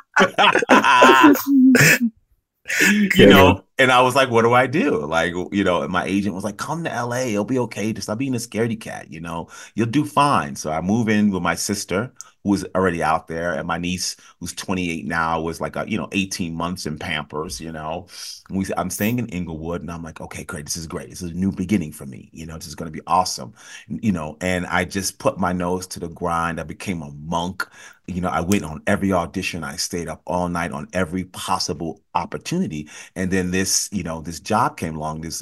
you know, and I was like, what do I do? Like, you know, and my agent was like, come to LA. It'll be okay. Just stop being a scaredy cat. You know, you'll do fine. So I move in with my sister, who was already out there, and my niece, who's 28 now, was like, 18 months in Pampers, you know. I'm staying in Inglewood, and I'm like, okay, great. This is great. This is a new beginning for me. You know, this is going to be awesome. You know, and I just put my nose to the grind. I became a monk. You know, I went on every audition. I stayed up all night on every possible opportunity. And then this job came along, this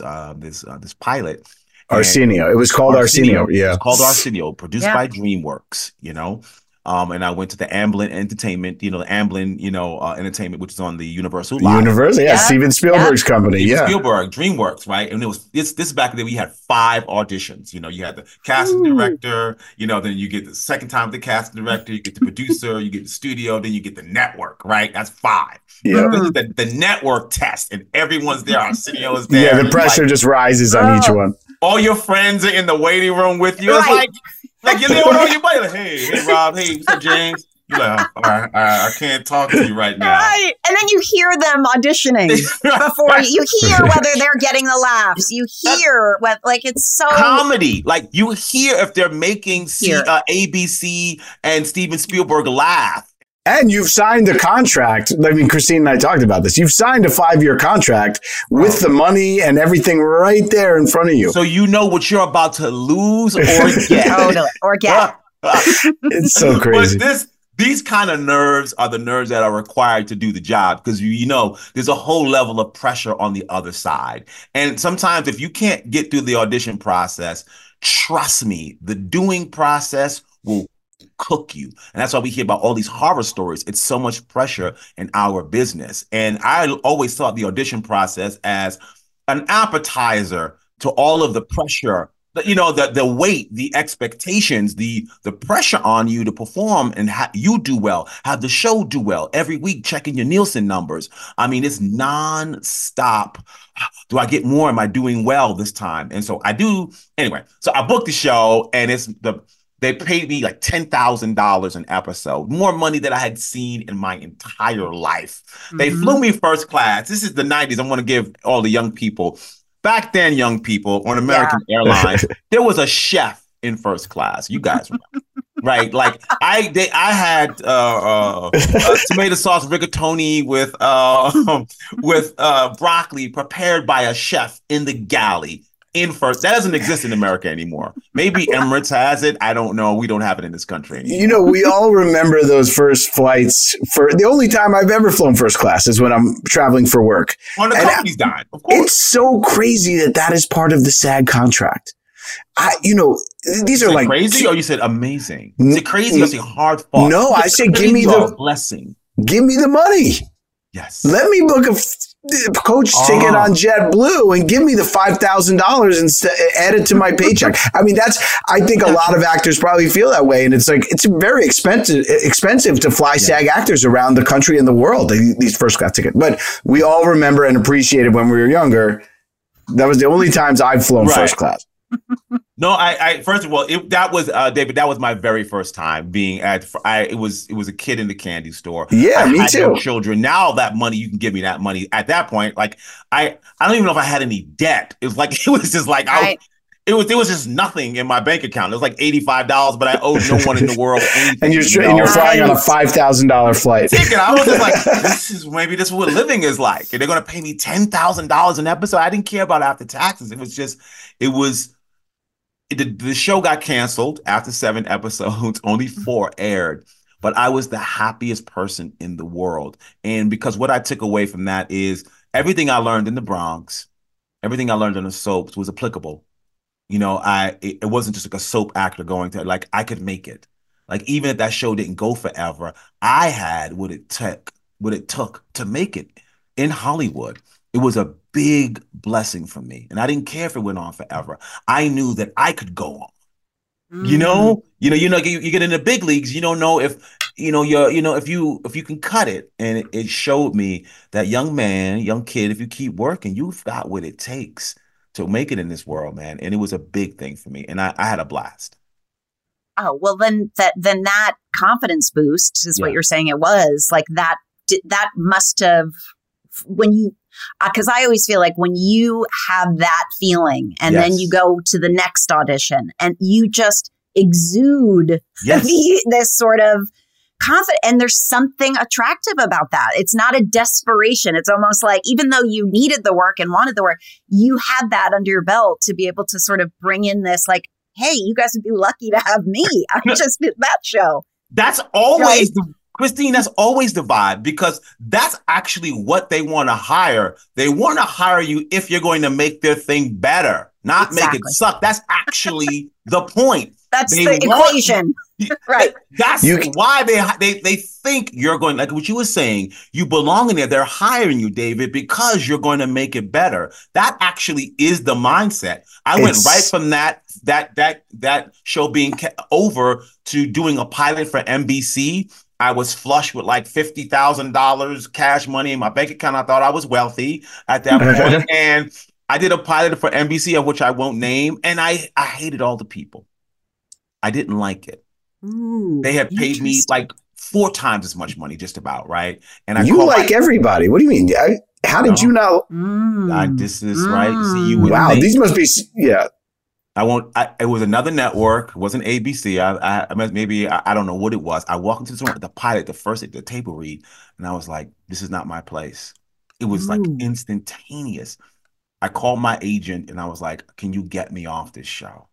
pilot. Arsenio. It was called Arsenio. Yeah. It was called Arsenio, produced by DreamWorks, you know. And I went to the Amblin Entertainment, Entertainment, which is on the Universal line. Universal, Steven Spielberg's company, Spielberg, DreamWorks, right? And this is back then we had 5 auditions. You know, you had the casting director, you know, then you get the second time with the casting director, you get the producer, you get the studio, then you get the network, right? That's 5. Yeah. This is the network test, and everyone's there. Arsenio is there. Yeah, the pressure just rises on each one. All your friends are in the waiting room with you. It's like you're there with all your buddy. Like, hey, Rob. Hey, what's up, James? You're like, all right, I can't talk to you right now. Right. And then you hear them auditioning before you hear whether they're getting the laughs. You hear it's so comedy. Like you hear if they're making ABC and Steven Spielberg laugh. And you've signed a contract. I mean, Christine and I talked about this. You've signed a 5-year contract with the money and everything right there in front of you. So you know what you're about to lose or get. Totally. Or get. It's so crazy. But these kind of nerves are the nerves that are required to do the job, because you know there's a whole level of pressure on the other side. And sometimes if you can't get through the audition process, trust me, the doing process will cook you. And that's why we hear about all these horror stories. It's so much pressure in our business. And I always thought the audition process as an appetizer to all of the pressure, you know, the weight, the expectations, the pressure on you to perform and you do well, have the show do well every week, checking your Nielsen numbers. I mean, it's nonstop. Do I get more? Am I doing well this time? And so I do. Anyway, so I booked the show, and they paid me like $10,000 an episode, more money than I had seen in my entire life. Mm-hmm. They flew me first class. This is the 90s. I want to give all the young people. Back then, young people on American Airlines, there was a chef in first class. You guys remember, right? Like I had tomato sauce rigatoni with broccoli prepared by a chef in the galley. In first, that doesn't exist in America anymore. Maybe Emirates has it. I don't know. We don't have it in this country anymore. You know, we all remember those first flights. For the only time I've ever flown first class is when I'm traveling for work. On the company's dime, of course. It's so crazy that is part of the SAG contract. These are like crazy. Or you said amazing? Is it crazy? Or is it hard fought? No, I say give me the blessing. Give me the money. Yes. Let me book a coach ticket on JetBlue and give me the $5,000 and add it to my paycheck. I mean, I think a lot of actors probably feel that way. And it's like, it's very expensive to fly SAG actors around the country and the world, these first class tickets. But we all remember and appreciated when we were younger. That was the only times I've flown first class. No, I first of all, that was David. That was my very first time being at. It was a kid in the candy store. Yeah, me too. No children. Now that money, you can give me that money. At that point, like I don't even know if I had any debt. It was like it was just like there was just nothing in my bank account. It was like $85, but I owed no one in the world anything. And you're flying on a $5,000 flight. Ticket. I was just like, this is what living is like. And they're gonna pay me $10,000 an episode. I didn't care about after taxes. The show got canceled after 7 episodes, only 4 aired, but I was the happiest person in the world. And because what I took away from that is everything I learned in the Bronx, everything I learned in the soaps was applicable. You know, it wasn't just like a soap actor going to, like, I could make it. Like, even if that show didn't go forever, I had what it took to make it in Hollywood. It was a big blessing for me. And I didn't care if it went on forever. I knew that I could go on. You get in the big leagues, you don't know if if you can cut it. And it showed me that young kid, if you keep working, you've got what it takes to make it in this world, man. And it was a big thing for me. And I had a blast. Oh, well, then that confidence boost is what you're saying it was. Like that must have, when you, because I always feel like when you have that feeling and then you go to the next audition and you just exude this sort of confidence, and there's something attractive about that. It's not a desperation. It's almost like, even though you needed the work and wanted the work, you had that under your belt to be able to sort of bring in this, like, hey, you guys would be lucky to have me. I just did that show. That's always Christine, that's always the vibe, because that's actually what they want to hire. They want to hire you if you're going to make their thing better, not make it suck. That's actually the point. That's the equation. Right. That's why they think you're going, like what you were saying, you belong in there. They're hiring you, David, because you're going to make it better. That actually is the mindset. I went right from that show being over to doing a pilot for NBC. I was flush with like $50,000 cash money in my bank account. I thought I was wealthy at that point. And I did a pilot for NBC, of which I won't name. And I hated all the people. I didn't like it. Ooh, they had paid me like 4 times as much money, just about, right? And everybody. What do you mean? How did you know? This is right. See, these must be, it was another network. It wasn't ABC. I don't know what it was. I walked into the pilot, the table read, and I was like, this is not my place. It was like instantaneous. I called my agent and I was like, can you get me off this show?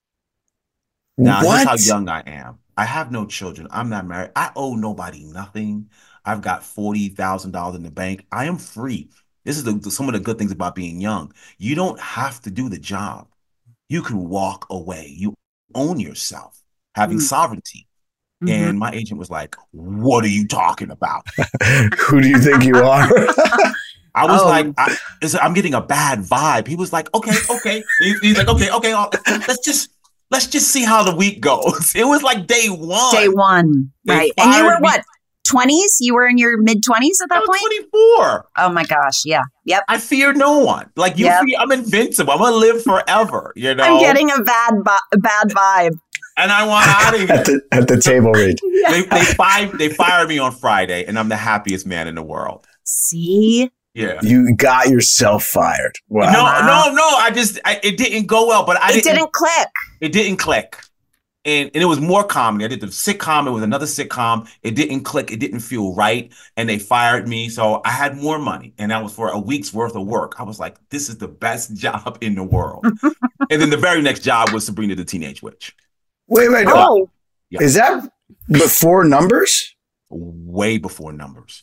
Now, here's how young I am. I have no children. I'm not married. I owe nobody nothing. I've got $40,000 in the bank. I am free. This is some of the good things about being young. You don't have to do the job. You can walk away. You own yourself, having sovereignty. Mm-hmm. And my agent was like, what are you talking about? Who do you think you are? I was like, I'm getting a bad vibe. He was like, okay. He's like, okay. Let's just see how the week goes. It was like day one. Day one, right. And you were what, 20s? You were in your mid-20s at that point? 24. Oh my gosh, yeah. Yep. I fear no one. Like I'm invincible. I'm going to live forever, you know? I'm getting a bad vibe. And I want out of here. At the table read. They fired me on Friday, and I'm the happiest man in the world. See? Yeah. You got yourself fired. Wow. No. It didn't go well, but it didn't click. It didn't click. And it was more comedy. I did the sitcom. It was another sitcom. It didn't click. It didn't feel right. And they fired me. So I had more money. And that was for a week's worth of work. I was like, this is the best job in the world. And then the very next job was Sabrina the Teenage Witch. Wait. Oh. Yeah. Is that before Numbers? Way before Numbers.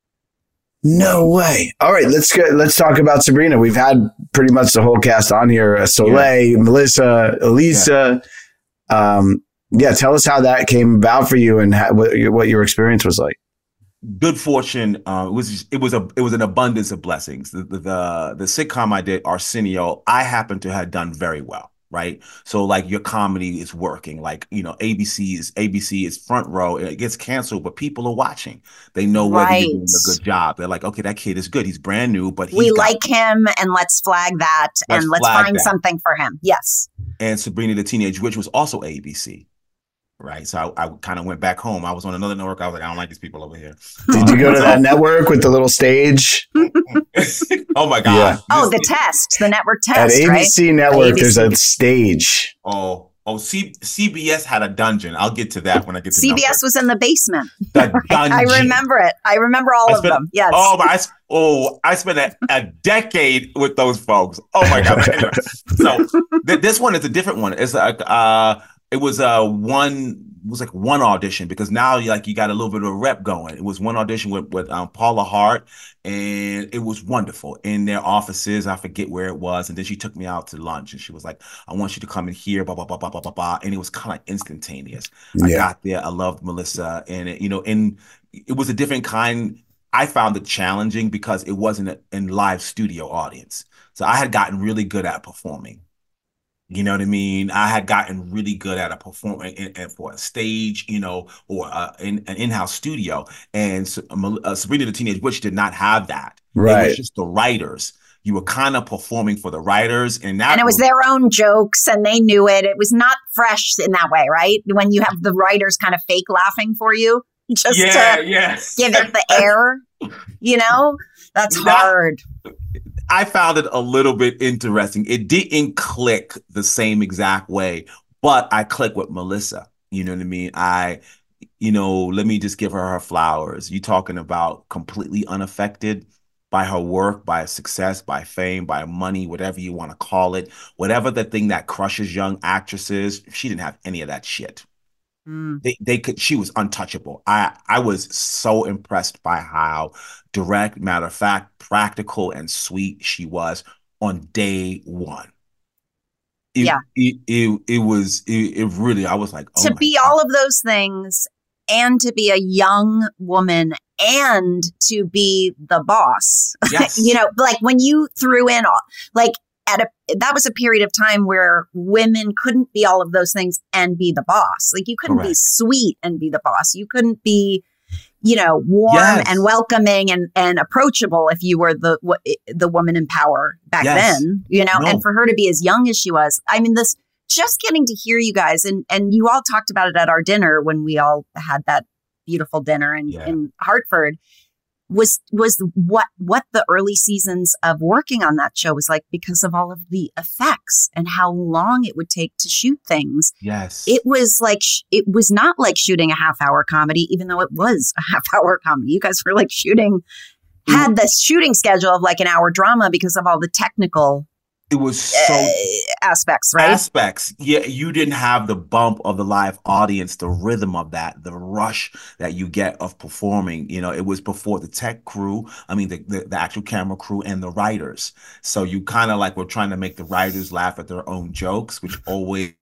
No way. All right, let's talk about Sabrina. We've had pretty much the whole cast on here. Soleil, Melissa, Elisa. Tell us how that came about for you and what your experience was like. Good fortune. It was an abundance of blessings. The sitcom I did, Arsenio, I happen to have done very well. Right. So like your comedy is working, like, ABC is front row. It gets canceled, but people are watching. They know whether you're doing a good job. They're like, OK, that kid is good. He's brand new, but we like him. And let's flag that. And let's find something for him. Yes. And Sabrina the Teenage Witch was also ABC. Right. So I kind of went back home. I was on another network. I was like, I don't like these people over here. Did you go to that network with the little stage? Oh, my God. Yeah. The network test. At ABC Network, there's a stage. CBS had a dungeon. I'll get to that when I get to CBS was in the basement. The dungeon. I remember it. I remember all of them. Yes. I spent a decade with those folks. Oh, my God. Anyway, so this one is a different one. It's like it was one audition, because now you got a little bit of a rep going. It was one audition with Paula Hart, and it was wonderful in their offices. I forget where it was, and then she took me out to lunch, and she was like, "I want you to come in here." Blah blah blah blah blah blah blah. And it was kind of like instantaneous. Yeah. I got there. I loved Melissa, and and it was a different kind. I found it challenging because it wasn't in live studio audience. So I had gotten really good at performing. You know what I mean? I had gotten really good at a performing for a stage, or in an in-house studio. And Sabrina the Teenage Witch did not have that. Right. It was just the writers. You were kind of performing for the writers, and it was their own jokes, and they knew it. It was not fresh in that way, right? When you have the writers kind of fake laughing for you, just to give it the air, that's hard. I found it a little bit interesting. It didn't click the same exact way, but I clicked with Melissa. You know what I mean? Let me just give her flowers. You talking about completely unaffected by her work, by success, by fame, by money, whatever you want to call it, whatever the thing that crushes young actresses, she didn't have any of that shit. She was untouchable. I was so impressed by how direct, matter of fact, practical and sweet she was on day one. It really, I was like, oh, to be all of those things and to be a young woman and to be the boss. Yes. Like when you threw in that was a period of time where women couldn't be all of those things and be the boss. Like you couldn't be sweet and be the boss. You couldn't be, warm and welcoming and approachable if you were the woman in power back then, and for her to be as young as she was. I mean, just getting to hear you guys and you all talked about it at our dinner when we all had that beautiful dinner in Hartford. Was what the early seasons of working on that show was like because of all of the effects and how long it would take to shoot things. Yes. It was like, it was not like shooting a half-hour comedy, even though it was a half-hour comedy. You guys were like had this shooting schedule of like an hour drama because of all the technical it was so aspects, right? Aspects. Yeah, you didn't have the bump of the live audience, the rhythm of that, the rush that you get of performing. It was before the tech crew. I mean, the actual camera crew and the writers. So you kind of like were trying to make the writers laugh at their own jokes, which always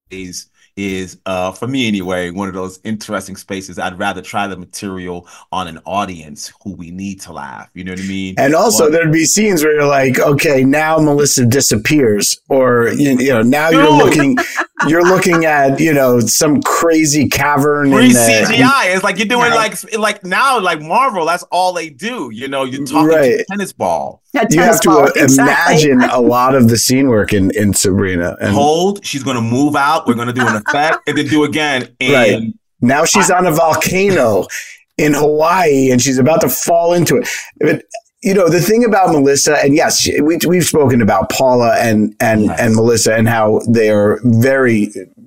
is for me anyway, one of those interesting spaces. I'd rather try the material on an audience who we need to laugh. You know what I mean? And also there'd be scenes where you're like, okay, now Melissa disappears, or now you're looking at some crazy cavern. CGI. It's like you're doing like now, like Marvel. That's all they do. You're talking to a tennis ball. You have to imagine a lot of the scene work in Sabrina. And hold, she's going to move out. We're going to do an effect and then do again. And right. Now she's on a volcano in Hawaii and she's about to fall into it. But, the thing about Melissa, and yes, we've spoken about Paula and Melissa and how they are very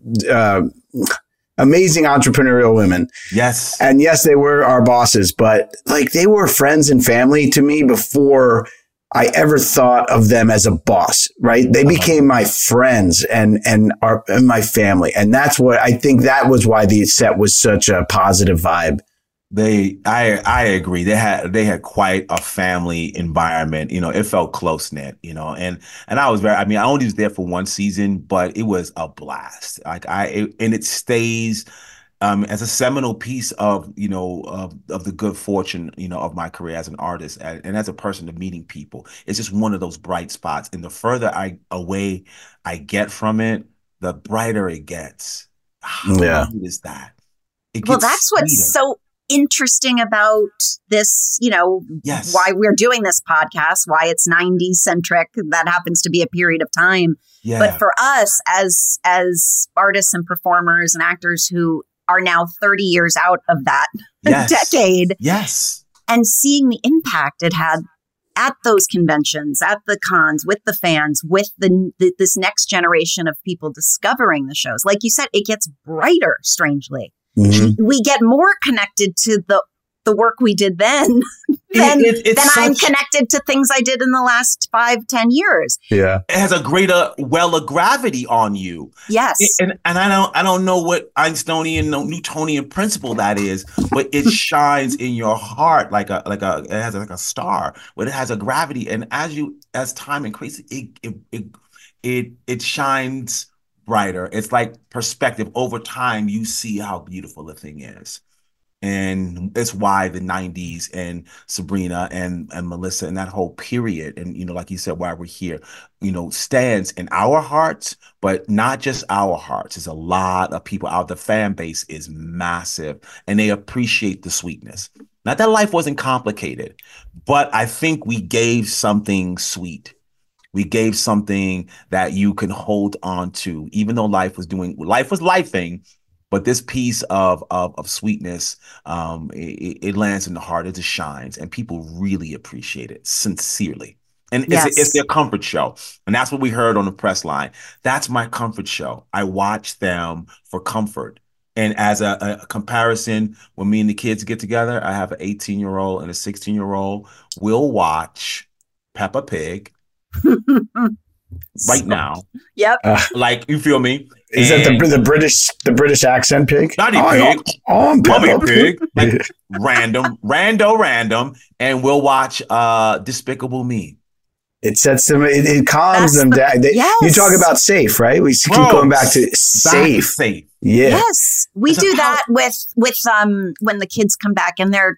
amazing entrepreneurial women. Yes. And yes, they were our bosses, but like they were friends and family to me before I ever thought of them as a boss, right? They became my friends and my family. And that's what I think that was why the set was such a positive vibe. I agree. They had quite a family environment. It felt close knit, and I was I only was there for one season, but it was a blast. And it stays as a seminal piece of of the good fortune of my career as an artist and as a person of meeting people. It's just one of those bright spots, and the further away I get from it, the brighter it gets. How great is that? Well, that's what's so interesting about this, why we're doing this podcast, why it's 90s centric. That happens to be a period of time. Yeah. But for us as artists and performers and actors who are now 30 years out of that decade. Yes. And seeing the impact it had at those conventions, at the cons, with the fans, with this next generation of people discovering the shows. Like you said, it gets brighter, strangely. Mm-hmm. We get more connected to the work we did then than I'm connected to things I did in the last 5-10 years. Yeah. It has a greater well of gravity on you. Yes. And I don't know what Einsteinian, Newtonian principle that is, but it shines in your heart it has like a star, but it has a gravity. And as time increases, it shines brighter. It's like perspective. Over time, you see how beautiful the thing is. And it's why the 90s and Sabrina and Melissa and that whole period, and, like you said, why we're here, stands in our hearts, but not just our hearts. There's a lot of people out. The fan base is massive, and they appreciate the sweetness. Not that life wasn't complicated, but I think we gave something sweet. We gave something that you can hold on to, even though life was lifing. But this piece of sweetness, it lands in the heart, it just shines, and people really appreciate it sincerely. And it's their comfort show. And that's what we heard on the press line. That's my comfort show. I watch them for comfort. And as a comparison, when me and the kids get together, I have an 18-year-old and a 16-year-old. We'll watch Peppa Pig right now. Yep. Like, you feel me? Is that the British accent pig? Daddy Pig. I'm Peppa Pig. Like random. And we'll watch Despicable Me. It sets them, it calms them down. You talk about safe, right? We keep going back to safe. Yeah. Yes. We do that with when the kids come back and they're,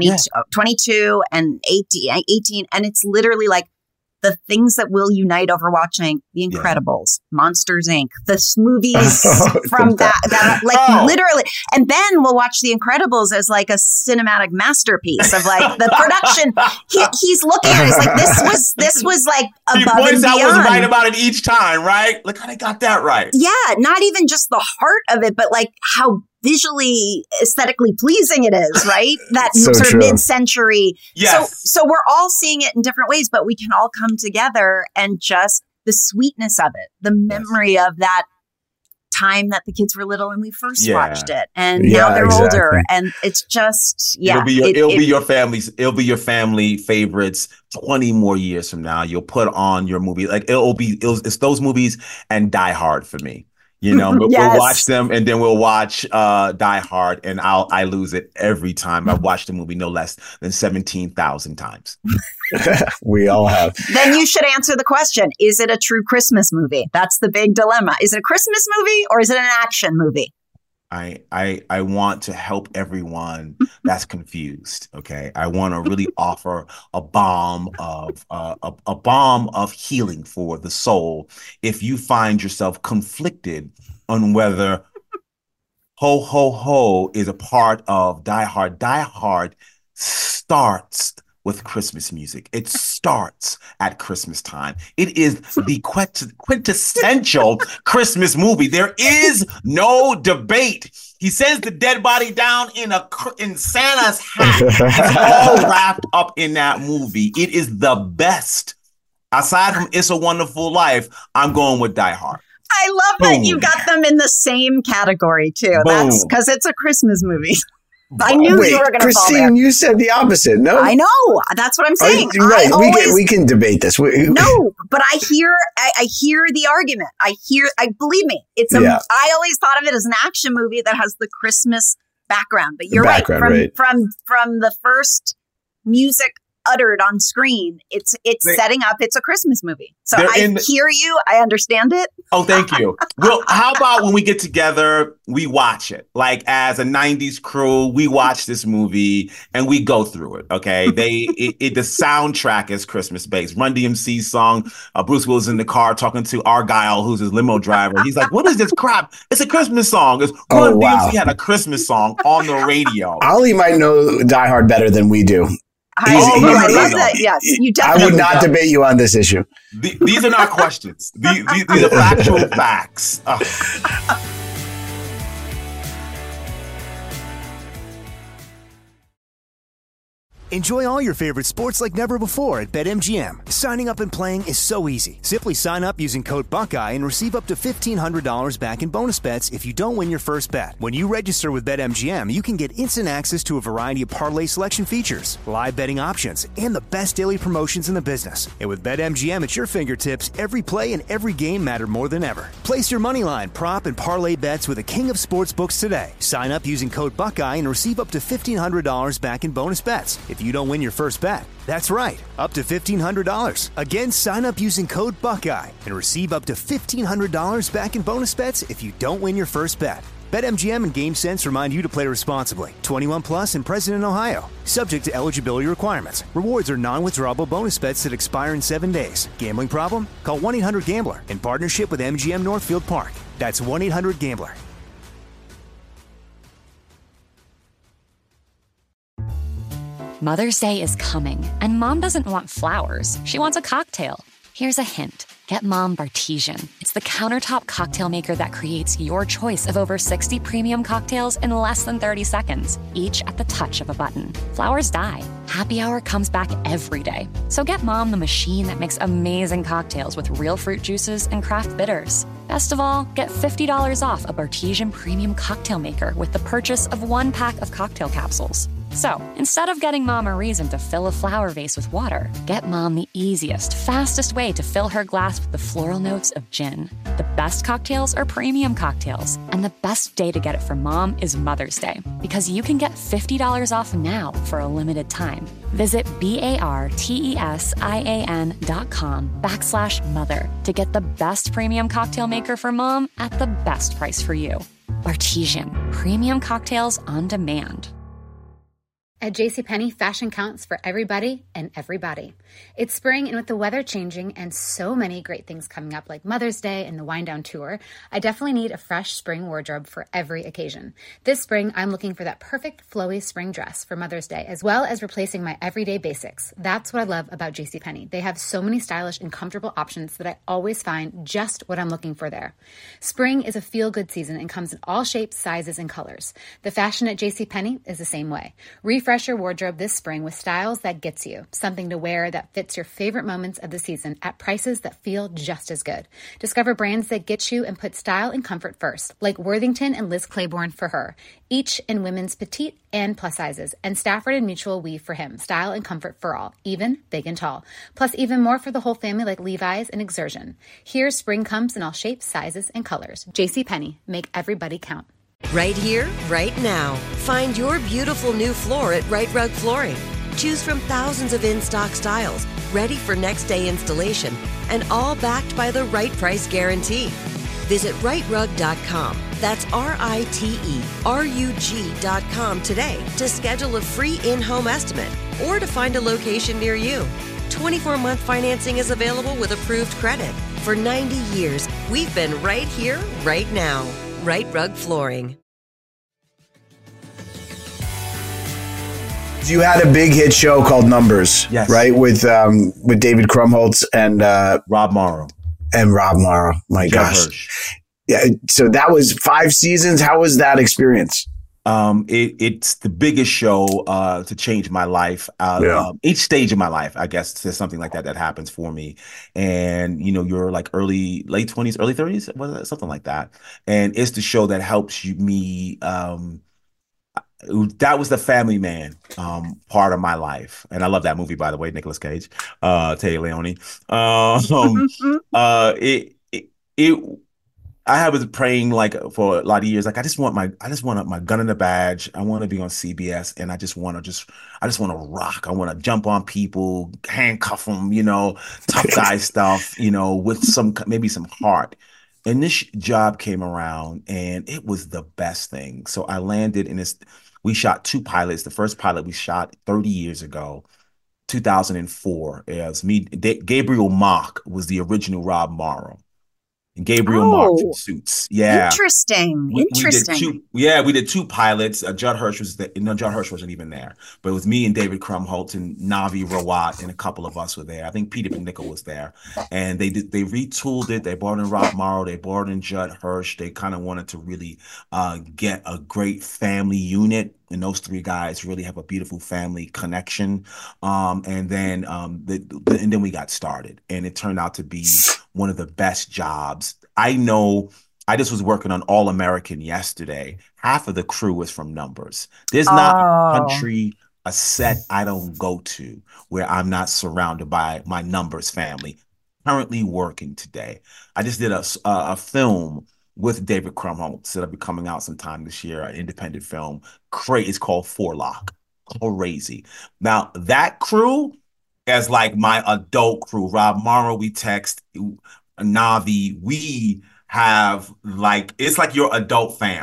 22 and 18. And it's literally like, the things that will unite over watching The Incredibles, Monsters, Inc., the movies from that literally. And then we'll watch The Incredibles as like a cinematic masterpiece of like the production. He's looking at it. He's like, this was like above and beyond. He points out was right about it each time, right? Look how they got that right. Yeah. Not even just the heart of it, but like how visually, aesthetically pleasing it is, right? That so sort true. of mid-century. Yes. So we're all seeing it in different ways, but we can all come together and just the sweetness of it, the memory of that time that the kids were little and we first watched it, and now they're older, and it's just it'll be your family favorites 20 more years from now. You'll put on your movie, like it's those movies and Die Hard for me. We'll watch them, and then we'll watch Die Hard, and I lose it every time. I've watched the movie no less than 17,000 times. We all have. Then you should answer the question: is it a true Christmas movie? That's the big dilemma. Is it a Christmas movie or is it an action movie? I want to help everyone that's confused. Okay, I want to really offer a balm of healing for the soul. If you find yourself conflicted on whether Ho Ho Ho is a part of Die Hard starts with Christmas music. It starts at Christmas time. It is the quintessential Christmas movie. There is no debate. He sends the dead body down in Santa's hat. It's all wrapped up in that movie. It is the best. Aside from It's a Wonderful Life, I'm going with Die Hard. I love that you got them in the same category too. That's because it's a Christmas movie. I knew you were going to Christine, fall there. you said the opposite. No, I know. That's what I'm saying. Right. We can debate this. No, but I hear the argument. Believe me, I always thought of it as an action movie that has the Christmas background. But you're right. From the first music uttered on screen, it's setting up. It's a Christmas movie. So I hear you. I understand it. Oh, thank you. Well, how about when we get together, we watch it? Like as a 90s crew, we watch this movie and we go through it. Okay. The soundtrack is Christmas based. Run DMC song. Bruce Willis in the car talking to Argyle, who's his limo driver. He's like, what is this crap? It's a Christmas song. Run DMC had a Christmas song on the radio. Ollie might know Die Hard better than we do. I love that. Yes, you definitely. I would not debate you on this issue. These are not questions. These are factual facts. Enjoy all your favorite sports like never before at BetMGM. Signing up and playing is so easy. Simply sign up using code Buckeye and receive up to $1,500 back in bonus bets if you don't win your first bet. When you register with BetMGM, you can get instant access to a variety of parlay selection features, live betting options, and the best daily promotions in the business. And with BetMGM at your fingertips, every play and every game matter more than ever. Place your moneyline, prop, and parlay bets with the king of sportsbooks today. Sign up using code Buckeye and receive up to $1,500 back in bonus bets if you don't win your first bet. That's right, up to $1,500. Again, sign up using code Buckeye and receive up to $1,500 back in bonus bets if you don't win your first bet. BetMGM and GameSense remind you to play responsibly. 21 plus and present in Ohio. Subject to eligibility requirements. Rewards are non-withdrawable bonus bets that expire in 7 days. Gambling problem? Call 1-800-GAMBLER in partnership with MGM Northfield Park. That's 1-800-GAMBLER. Mother's Day is coming, and Mom doesn't want flowers. She wants a cocktail. Here's a hint. Get Mom Bartesian. It's the countertop cocktail maker that creates your choice of over 60 premium cocktails in less than 30 seconds, each at the touch of a button. Flowers die. Happy Hour comes back every day. So get Mom the machine that makes amazing cocktails with real fruit juices and craft bitters. Best of all, get $50 off a Bartesian premium cocktail maker with the purchase of 1 pack of cocktail capsules. So, instead of getting Mom a reason to fill a flower vase with water, get Mom the easiest, fastest way to fill her glass with the floral notes of gin. The best cocktails are premium cocktails, and the best day to get it for Mom is Mother's Day, because you can get $50 off now for a limited time. Visit BARTESIAN.com/mother to get the best premium cocktail maker for Mom at the best price for you. Bartesian, premium cocktails on demand. At JCPenney, fashion counts for everybody and everybody. It's spring, and with the weather changing and so many great things coming up like Mother's Day and the Wind Down Tour, I definitely need a fresh spring wardrobe for every occasion. This spring, I'm looking for that perfect flowy spring dress for Mother's Day, as well as replacing my everyday basics. That's what I love about JCPenney. They have so many stylish and comfortable options that I always find just what I'm looking for there. Spring is a feel-good season and comes in all shapes, sizes, and colors. The fashion at JCPenney is the same way. Refresh your wardrobe this spring with styles that gets you, something to wear that fits your favorite moments of the season at prices that feel just as good. Discover brands that get you and put style and comfort first, like Worthington and Liz Claiborne for her, each in women's petite and plus sizes, and Stafford and Mutual Weave for him, style and comfort for all, even big and tall. Plus even more for the whole family like Levi's and Exertion. Here, spring comes in all shapes, sizes, and colors. JCPenney, make everybody count. Right here, right now. Find your beautiful new floor at Right Rug Flooring. Choose from thousands of in-stock styles, ready for next day installation, and all backed by the right price guarantee. Visit rightrug.com. That's RITERUG.com today to schedule a free in-home estimate or to find a location near you. 24-month financing is available with approved credit. For 90 years, we've been right here, right now. Right Rug Flooring. You had a big hit show called Numbers, yes, right? With David Krumholtz and Rob Morrow. My gosh. Yeah. So that was 5 seasons. How was that experience? It's the biggest show to change my life. Each stage of my life, I guess, there's something like that happens for me. And you're like late 20s, early 30s, was it? Something like that. And it's the show that helps me. That was the family man part of my life, and I love that movie, by the way, Nicolas Cage, Téa Leoni. I was praying for a lot of years. I just want my gun and a badge. I want to be on CBS, and I just want to rock. I want to jump on people, handcuff them, tough guy stuff, with maybe some heart. And this job came around, and it was the best thing. So I landed in this. We shot 2 pilots. The first pilot we shot 30 years ago, 2004. It was me. Gabriel Mock was the original Rob Morrow. And Gabriel Mock in Suits. Yeah. Interesting. We did 2 pilots. Judd Hirsch Judd Hirsch wasn't even there. But it was me and David Krumholtz and Navi Rawat, and a couple of us were there. I think Peter McNichol was there. And they retooled it. They brought in Rob Morrow. They brought in Judd Hirsch. They kind of wanted to really get a great family unit. And those 3 guys really have a beautiful family connection. And then we got started, and it turned out to be one of the best jobs. I just was working on All American yesterday. Half of the crew was from Numbers. There's not a country, a set I don't go to where I'm not surrounded by my Numbers family. Currently working today. I just did a film with David Krumholtz that'll be coming out sometime this year, an independent film. It's called Forelock. Crazy. Now, that crew is like my adult crew. Rob Morrow, we text. Navi, we have it's like your adult fam.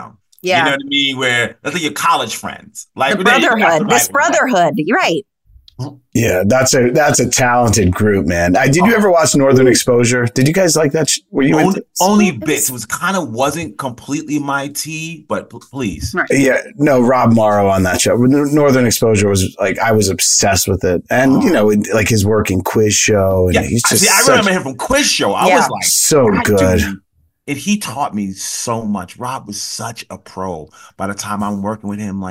Yeah. You know what I mean? Where let's say your college friends. Like the brotherhood. This brotherhood. You're right. Yeah, that's a talented group, man. Did you ever watch Northern Exposure? Did you guys like that? Were you only bits? It was wasn't completely my tea, but please. Right. Yeah, no, Rob Morrow on that show. Northern Exposure was like, I was obsessed with it, and like his work in Quiz Show, and he's just. I remember him from Quiz Show. I was like, so good. And he taught me so much. Rob was such a pro. By the time I'm working with him,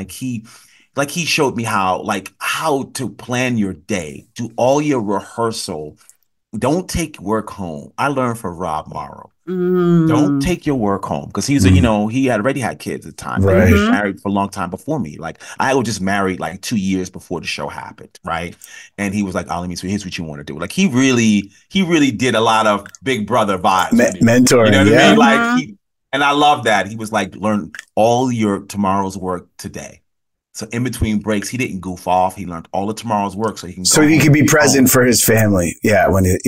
he showed me how to plan your day, do all your rehearsal. Don't take work home. I learned from Rob Morrow. Don't take your work home, because he's he had already had kids at the time. Right. He was married for a long time before me. Like I was just married 2 years before the show happened, right? And he was like, "Oh, let me see. Here's what you want to do." Like he really did a lot of Big Brother vibes, mentoring. You know what I mean? And I love that. He was like, "Learn all your tomorrow's work today." So in between breaks, he didn't goof off. He learned all of tomorrow's work so he can be present for his family. Yeah.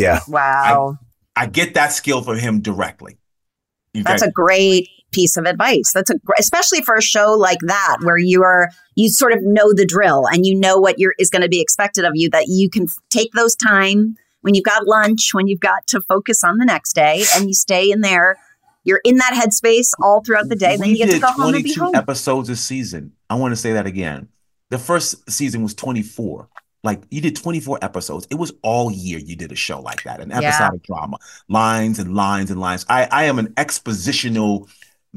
Wow. I get that skill from him directly. That's a great piece of advice. Especially for a show like that, where you sort of know the drill and you know what is going to be expected of you, that you can take those time when you've got lunch, when you've got to focus on the next day, and you stay in there. You're in that headspace all throughout the day. And then you get to go home and be home. 22 episodes a season. I want to say that again. The first season was 24. Like you did 24 episodes. It was all year you did a show like that, an episodic drama, lines and lines and lines. I am an expositional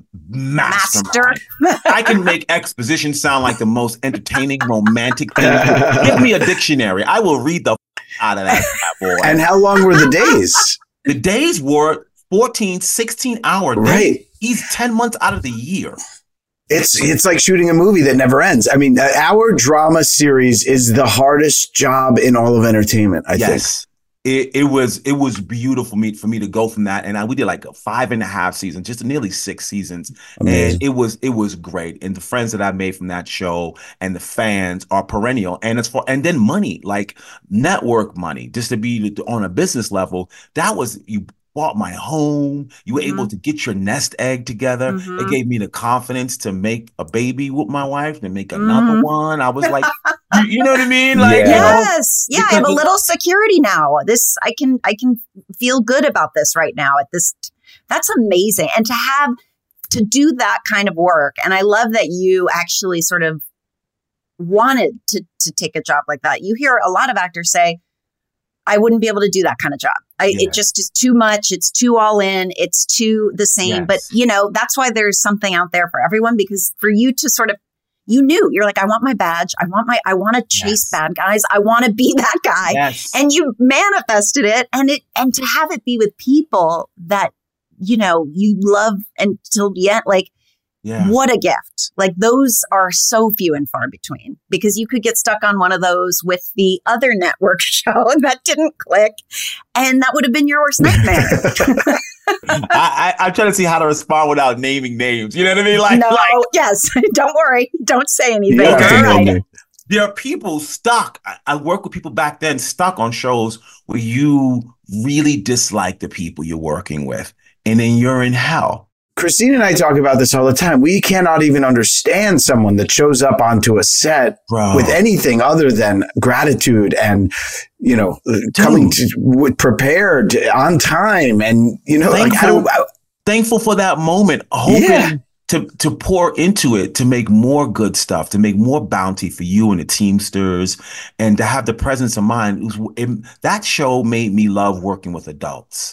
master. I can make exposition sound like the most entertaining, romantic thing. Give me a dictionary. I will read the out of that boy. And how long were the days? The days were 14, 16-hour days. Right. He's 10 months out of the year. It's like shooting a movie that never ends. I mean, our drama series is the hardest job in all of entertainment, I think. It was beautiful for me to go from that, and we did 5.5 seasons, just nearly 6 seasons. Amazing. And it was great. And the friends that I made from that show and the fans are perennial. And and then money, like network money, just to be on a business level. That was you. Bought my home. You were able to get your nest egg together. It gave me the confidence to make a baby with my wife, to make another one. I was like, you know what I mean? Like, yes. Yeah. I have a little security now. I can feel good about this right now at this. That's amazing. And to do that kind of work. And I love that you actually sort of wanted to take a job like that. You hear a lot of actors say, I wouldn't be able to do that kind of job. It just is too much. It's too all in. It's too the same. But, that's why there's something out there for everyone, because for you to sort of, you're like, I want my badge. I want to chase bad guys. I want to be that guy. Yes. And you manifested it. And to have it be with people that, you love until the end, what a gift. Like those are so few and far between, because you could get stuck on one of those with the other network show that didn't click, and that would have been your worst nightmare. I'm trying to see how to respond without naming names. You know what I mean? Yes. Don't worry. Don't say anything. There are people stuck. I worked with people back then stuck on shows where you really dislike the people you're working with, and then you're in hell. Christine and I talk about this all the time. We cannot even understand someone that shows up onto a set with anything other than gratitude and, coming prepared on time and, thankful for that moment, hoping to pour into it, to make more good stuff, to make more bounty for you and the Teamsters, and to have the presence of mind. That show made me love working with adults.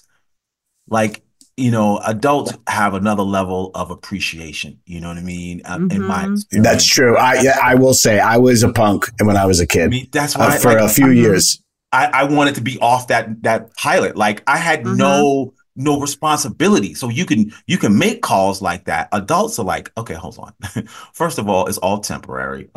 Adults have another level of appreciation. You know what I mean? In my experience. That's true. I will say I was a punk when I was a kid. That's why for a few years. I wanted to be off that pilot. Like I had no responsibility. So you can make calls like that. Adults are like, okay, hold on. First of all, it's all temporary.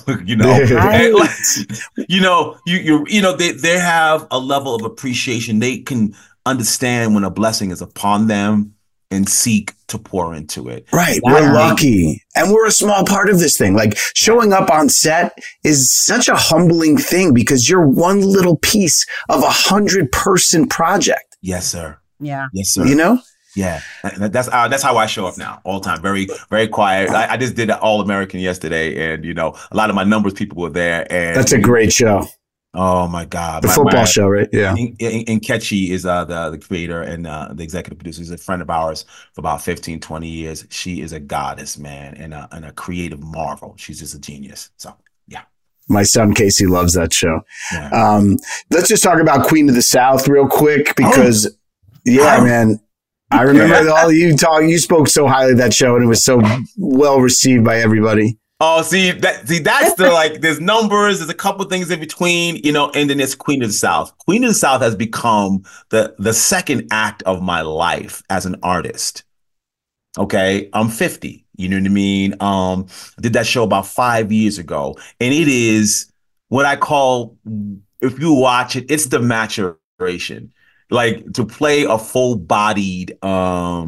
They have a level of appreciation. They can understand when a blessing is upon them and seek to pour into it. Right. We're lucky. And we're a small part of this thing. Like showing up on set is such a humbling thing, because you're one little piece of 100-person project. Yes, sir. Yeah. Yes, sir. Yeah, that's how I show up now, all the time. Very, very quiet. I just did an All American yesterday, and a lot of my numbers people were there. And that's a great show. Oh my God, the football show, right? Yeah. Nkechi is the creator and the executive producer. She's a friend of ours for about 15, 20 years. She is a goddess, man, and a creative marvel. She's just a genius. So yeah. My son Casey loves that show. Yeah. Let's just talk about Queen of the South real quick because. Man, I remember all you spoke so highly of that show and it was so well received by everybody. Oh, that's the there's numbers, there's a couple things in between, and then it's Queen of the South. Queen of the South has become the second act of my life as an artist. Okay, I'm 50. You know what I mean? I did that show about 5 years ago, and it is what I call, if you watch it, it's the maturation. Like to play a full-bodied, I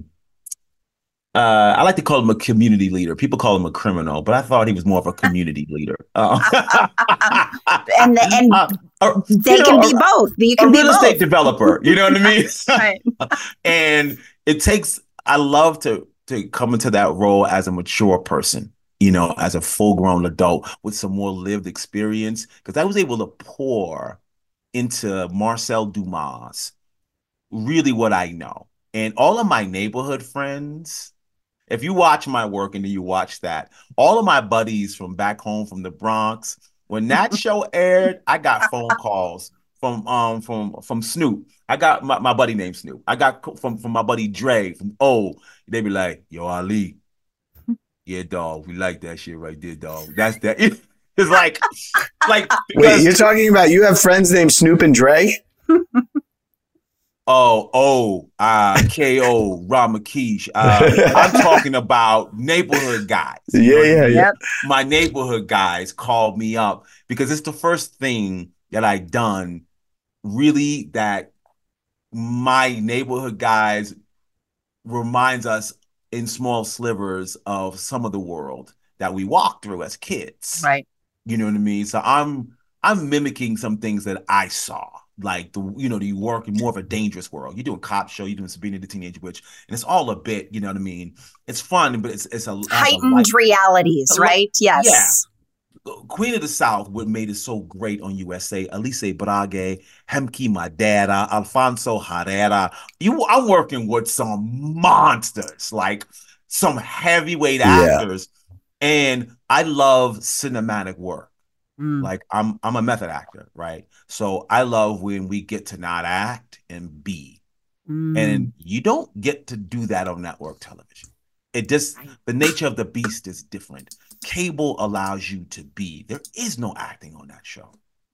like to call him a community leader. People call him a criminal, but I thought he was more of a community leader. And they can be both. You can be a real both. estate developer. You know what I mean? Right. And I love to come into that role as a mature person, as a full-grown adult with some more lived experience, because I was able to pour into Marcel Dumas really what I know. And all of my neighborhood friends, if you watch my work and then you watch that, all of my buddies from back home from the Bronx, when that show aired, I got phone calls from Snoop. I got my buddy named Snoop. I got from my buddy Dre from they be like, yo, Ali, yeah, dog, we like that shit right there, dog. That's that. It's like wait, you're talking about you have friends named Snoop and Dre? K.O. Ramakeesh. I'm talking about neighborhood guys. Yeah. My neighborhood guys called me up because it's the first thing that I done really that my neighborhood guys reminds us in small slivers of some of the world that we walked through as kids. Right. You know what I mean? So I'm mimicking some things that I saw, like you work in more of a dangerous world. You're doing Cop Show, you're doing Sabrina the Teenage Witch, and it's all a bit. You know what I mean? It's fun, but it's a heightened realities, right? Yes. Yeah. Queen of the South, what made it so great on USA? Alice Braga, Hemki Madera, Alfonso Herrera. I'm working with some monsters, like some heavyweight actors. And I love cinematic work. Like I'm a method actor, right? So I love when we get to not act and be. And you don't get to do that on network television. The nature of the beast is different. Cable allows you to be. There is no acting on that show.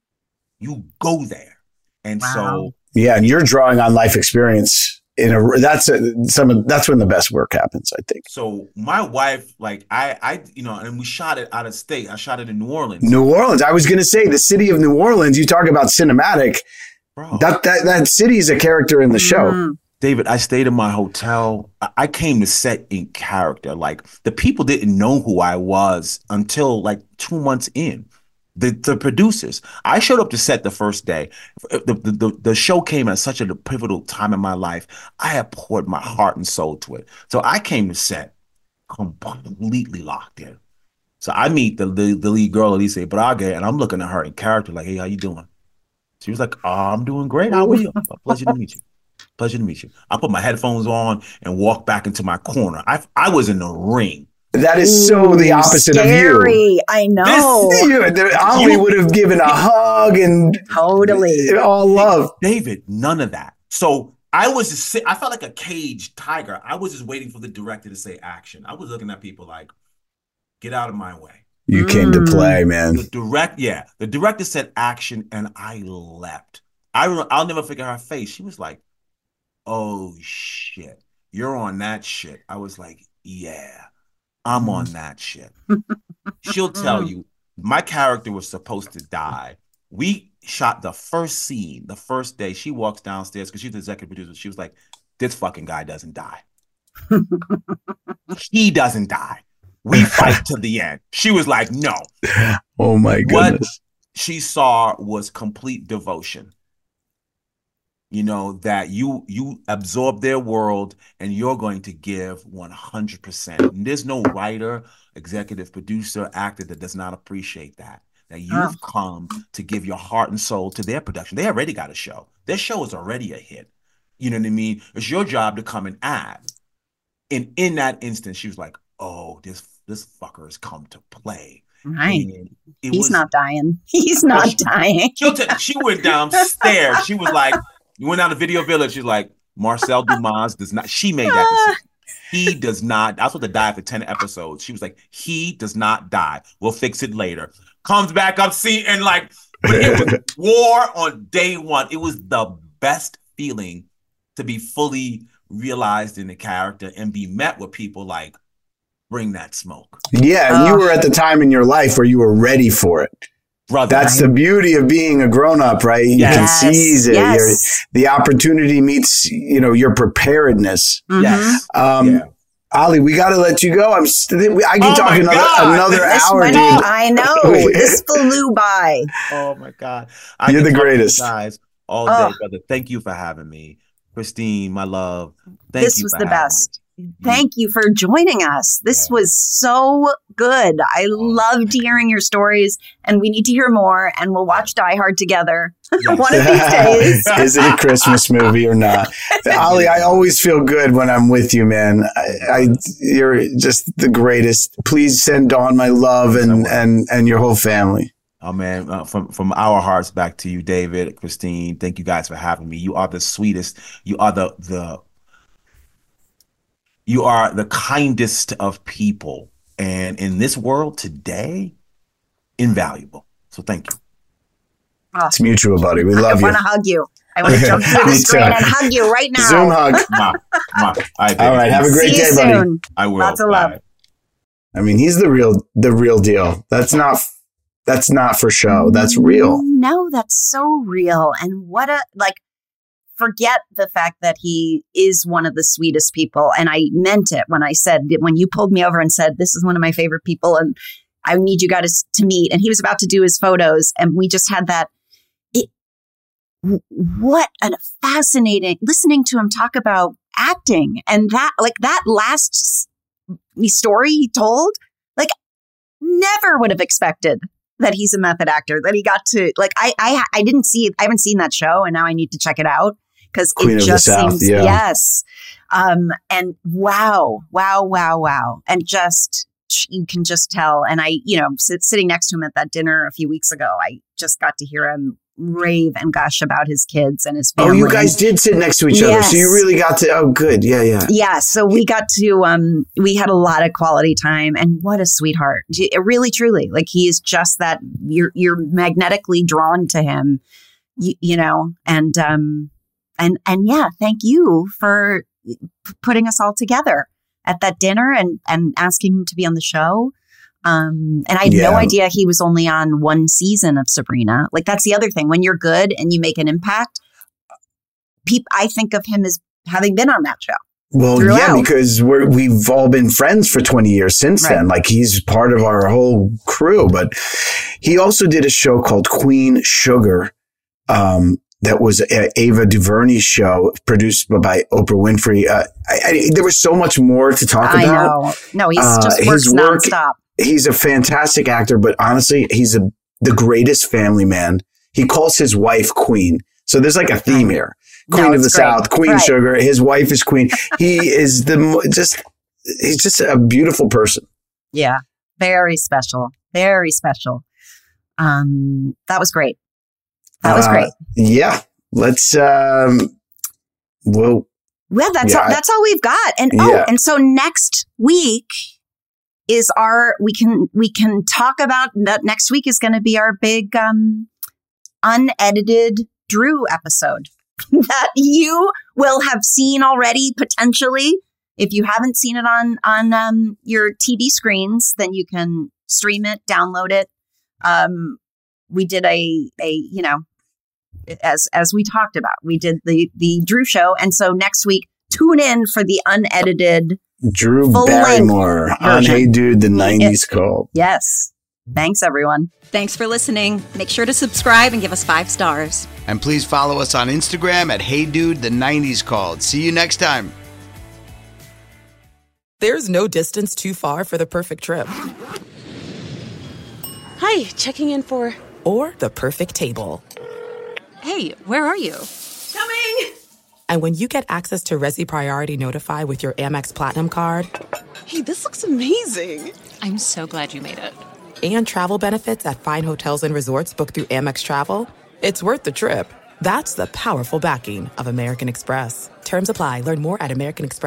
You go there. And so and you're drawing on life experience. That's when the best work happens, I think. So my wife, like and we shot it out of state. I shot it in New Orleans. New Orleans. I was going to say the city of New Orleans. You talk about cinematic. Bro. That city is a character in the show. David, I stayed in my hotel. I came to set in character. Like the people didn't know who I was until like 2 months in. The producers. I showed up to set the first day. The show came at such a pivotal time in my life. I had poured my heart and soul to it. So I came to set completely locked in. So I meet the lead girl, Alice Braga, and I'm looking at her in character like, hey, how you doing? She was like, I'm doing great. How are you? Pleasure to meet you. Pleasure to meet you. I put my headphones on and walked back into my corner. I was in the ring. That is so the opposite scary. Of you. I know. Ali would have given a hug and totally all love. David, none of that. So I felt like a caged tiger. I was just waiting for the director to say action. I was looking at people like, get out of my way. You came to play, man. The director said action, and I leapt. I'll never forget her face. She was like, oh shit, you're on that shit. I was like, yeah. I'm on that shit. She'll tell you, my character was supposed to die. We shot the first scene, the first day. She walks downstairs because she's the executive producer. She was like, this fucking guy doesn't die. He doesn't die. We fight to the end. She was like, no. Oh my goodness. What she saw was complete devotion. that you absorb their world and you're going to give 100%. And there's no writer, executive producer, actor that does not appreciate that you've come to give your heart and soul to their production. They already got a show. Their show is already a hit. You know what I mean? It's your job to come and add. And in that instance, she was like, oh, this fucker has come to play. Right. He's not dying. He's not dying. She went downstairs. She was like, you went down to Video Village. She's like, Marcel Dumas does not. She made that decision. He does not. I was supposed to die for 10 episodes. She was like, he does not die. We'll fix it later. Comes back up, and like, it was war on day one. It was the best feeling to be fully realized in the character and be met with people like, bring that smoke. Yeah, and you were at the time in your life where you were ready for it. Brother, that's the beauty of being a grown-up, right? You can seize it. Yes. The opportunity meets, your preparedness. Yes. Ali, we got to let you go. I can talk another hour, dude. I know. This flew by. Oh, my God. You're the greatest. Guys all day, brother. Thank you for having me. Christine, my love. This was the best. Thank you for joining us. This was so good. I loved hearing your stories, and we need to hear more, and we'll watch Die Hard together one of these days. Is it a Christmas movie or not? Ali, I always feel good when I'm with you, man. You're just the greatest. Please send Dawn my love and your whole family. Oh, man, from our hearts back to you, David, Christine. Thank you guys for having me. You are the sweetest. You are You are the kindest of people. And in this world today, invaluable. So thank you. It's mutual, buddy. We love you. I want to hug you. I want to jump through the screen and hug you right now. Zoom hug. All right. Have a great day, buddy. Soon. I will. Lots of love. I mean, he's the real deal. That's not for show. That's real. No, that's so real. And forget the fact that he is one of the sweetest people. And I meant it when I said, when you pulled me over and said, this is one of my favorite people and I need you guys to meet. And he was about to do his photos. And we just had that. What a fascinating, listening to him talk about acting and that last story he told, never would have expected that he's a method actor, that he got to, I haven't seen that show and now I need to check it out. Because it just seems, yes. And wow. And just, you can just tell. And I, sitting next to him at that dinner a few weeks ago, I just got to hear him rave and gush about his kids and his family. Oh, you guys did sit next to each other. So you really got to, oh, good. Yeah. Yeah. So we got to, we had a lot of quality time and what a sweetheart. Really, truly. He is just that you're magnetically drawn to him, and yeah, thank you for putting us all together at that dinner and asking him to be on the show. And I had no idea he was only on one season of Sabrina. That's the other thing. When you're good and you make an impact, I think of him as having been on that show. Well, throughout. Yeah, because we've all been friends for 20 years since then. He's part of our whole crew. But he also did a show called Queen Sugar. That was Ava DuVernay's show produced by Oprah Winfrey. There was so much more to talk about. I know. No, he's just works nonstop. He's a fantastic actor, but honestly, he's the greatest family man. He calls his wife Queen. So there's a theme here. Queen of the South, Queen Sugar. His wife is Queen. He is he's just a beautiful person. Yeah. Very special. Very special. That was great. That was great. Yeah. Let's, well, that's all we've got. And, and so next week is we can talk about that. Next week is going to be our big, unedited Drew episode that you will have seen already, potentially. If you haven't seen it on your TV screens, then you can stream it, download it. We did as we talked about, we did the Drew show. And so next week, tune in for the unedited Drew Barrymore on Hey Dude, the 90s Cult. Yes. Thanks, everyone. Thanks for listening. Make sure to subscribe and give us 5 stars. And please follow us on Instagram at HeyDude, the 90s Called. See you next time. There's no distance too far for the perfect trip. Hi, checking in for... Or the perfect table. Hey, where are you? Coming! And when you get access to Resi Priority Notify with your Amex Platinum card... Hey, this looks amazing. I'm so glad you made it. And travel benefits at fine hotels and resorts booked through Amex Travel, it's worth the trip. That's the powerful backing of American Express. Terms apply. Learn more at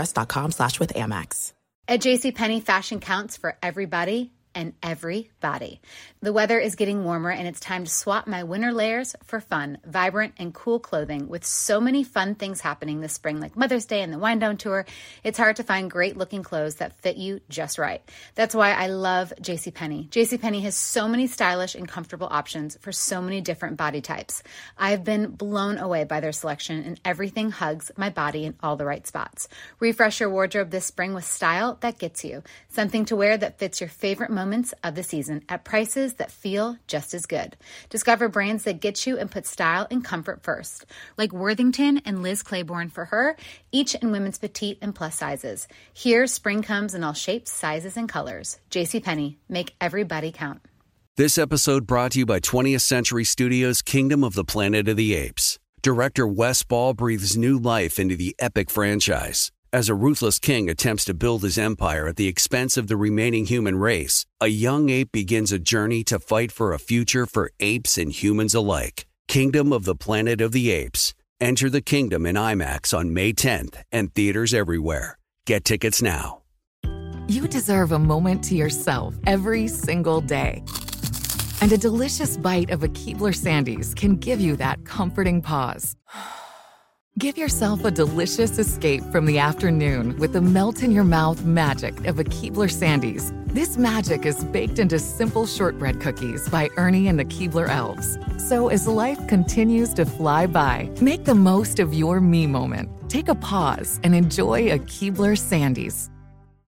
americanexpress.com/withAmex. At JCPenney, fashion counts for everybody and everybody. The weather is getting warmer and it's time to swap my winter layers for fun, vibrant, and cool clothing. With so many fun things happening this spring, like Mother's Day and the Wind Down Tour, it's hard to find great looking clothes that fit you just right. That's why I love JCPenney. JCPenney has so many stylish and comfortable options for so many different body types. I've been blown away by their selection, and everything hugs my body in all the right spots. Refresh your wardrobe this spring with style that gets you. Something to wear that fits your favorite moments of the season at prices that feel just as good. Discover brands that get you and put style and comfort first, like Worthington and Liz Claiborne for her, each in women's petite and plus sizes. Here, spring comes in all shapes, sizes, and colors. JCPenney, make everybody count. This episode brought to you by 20th Century Studios' Kingdom of the Planet of the Apes. Director Wes Ball breathes new life into the epic franchise. As a ruthless king attempts to build his empire at the expense of the remaining human race, a young ape begins a journey to fight for a future for apes and humans alike. Kingdom of the Planet of the Apes. Enter the kingdom in IMAX on May 10th and theaters everywhere. Get tickets now. You deserve a moment to yourself every single day. And a delicious bite of a Keebler Sandies can give you that comforting pause. Give yourself a delicious escape from the afternoon with the melt-in-your-mouth magic of a Keebler Sandies. This magic is baked into simple shortbread cookies by Ernie and the Keebler Elves. So as life continues to fly by, make the most of your me moment. Take a pause and enjoy a Keebler Sandies.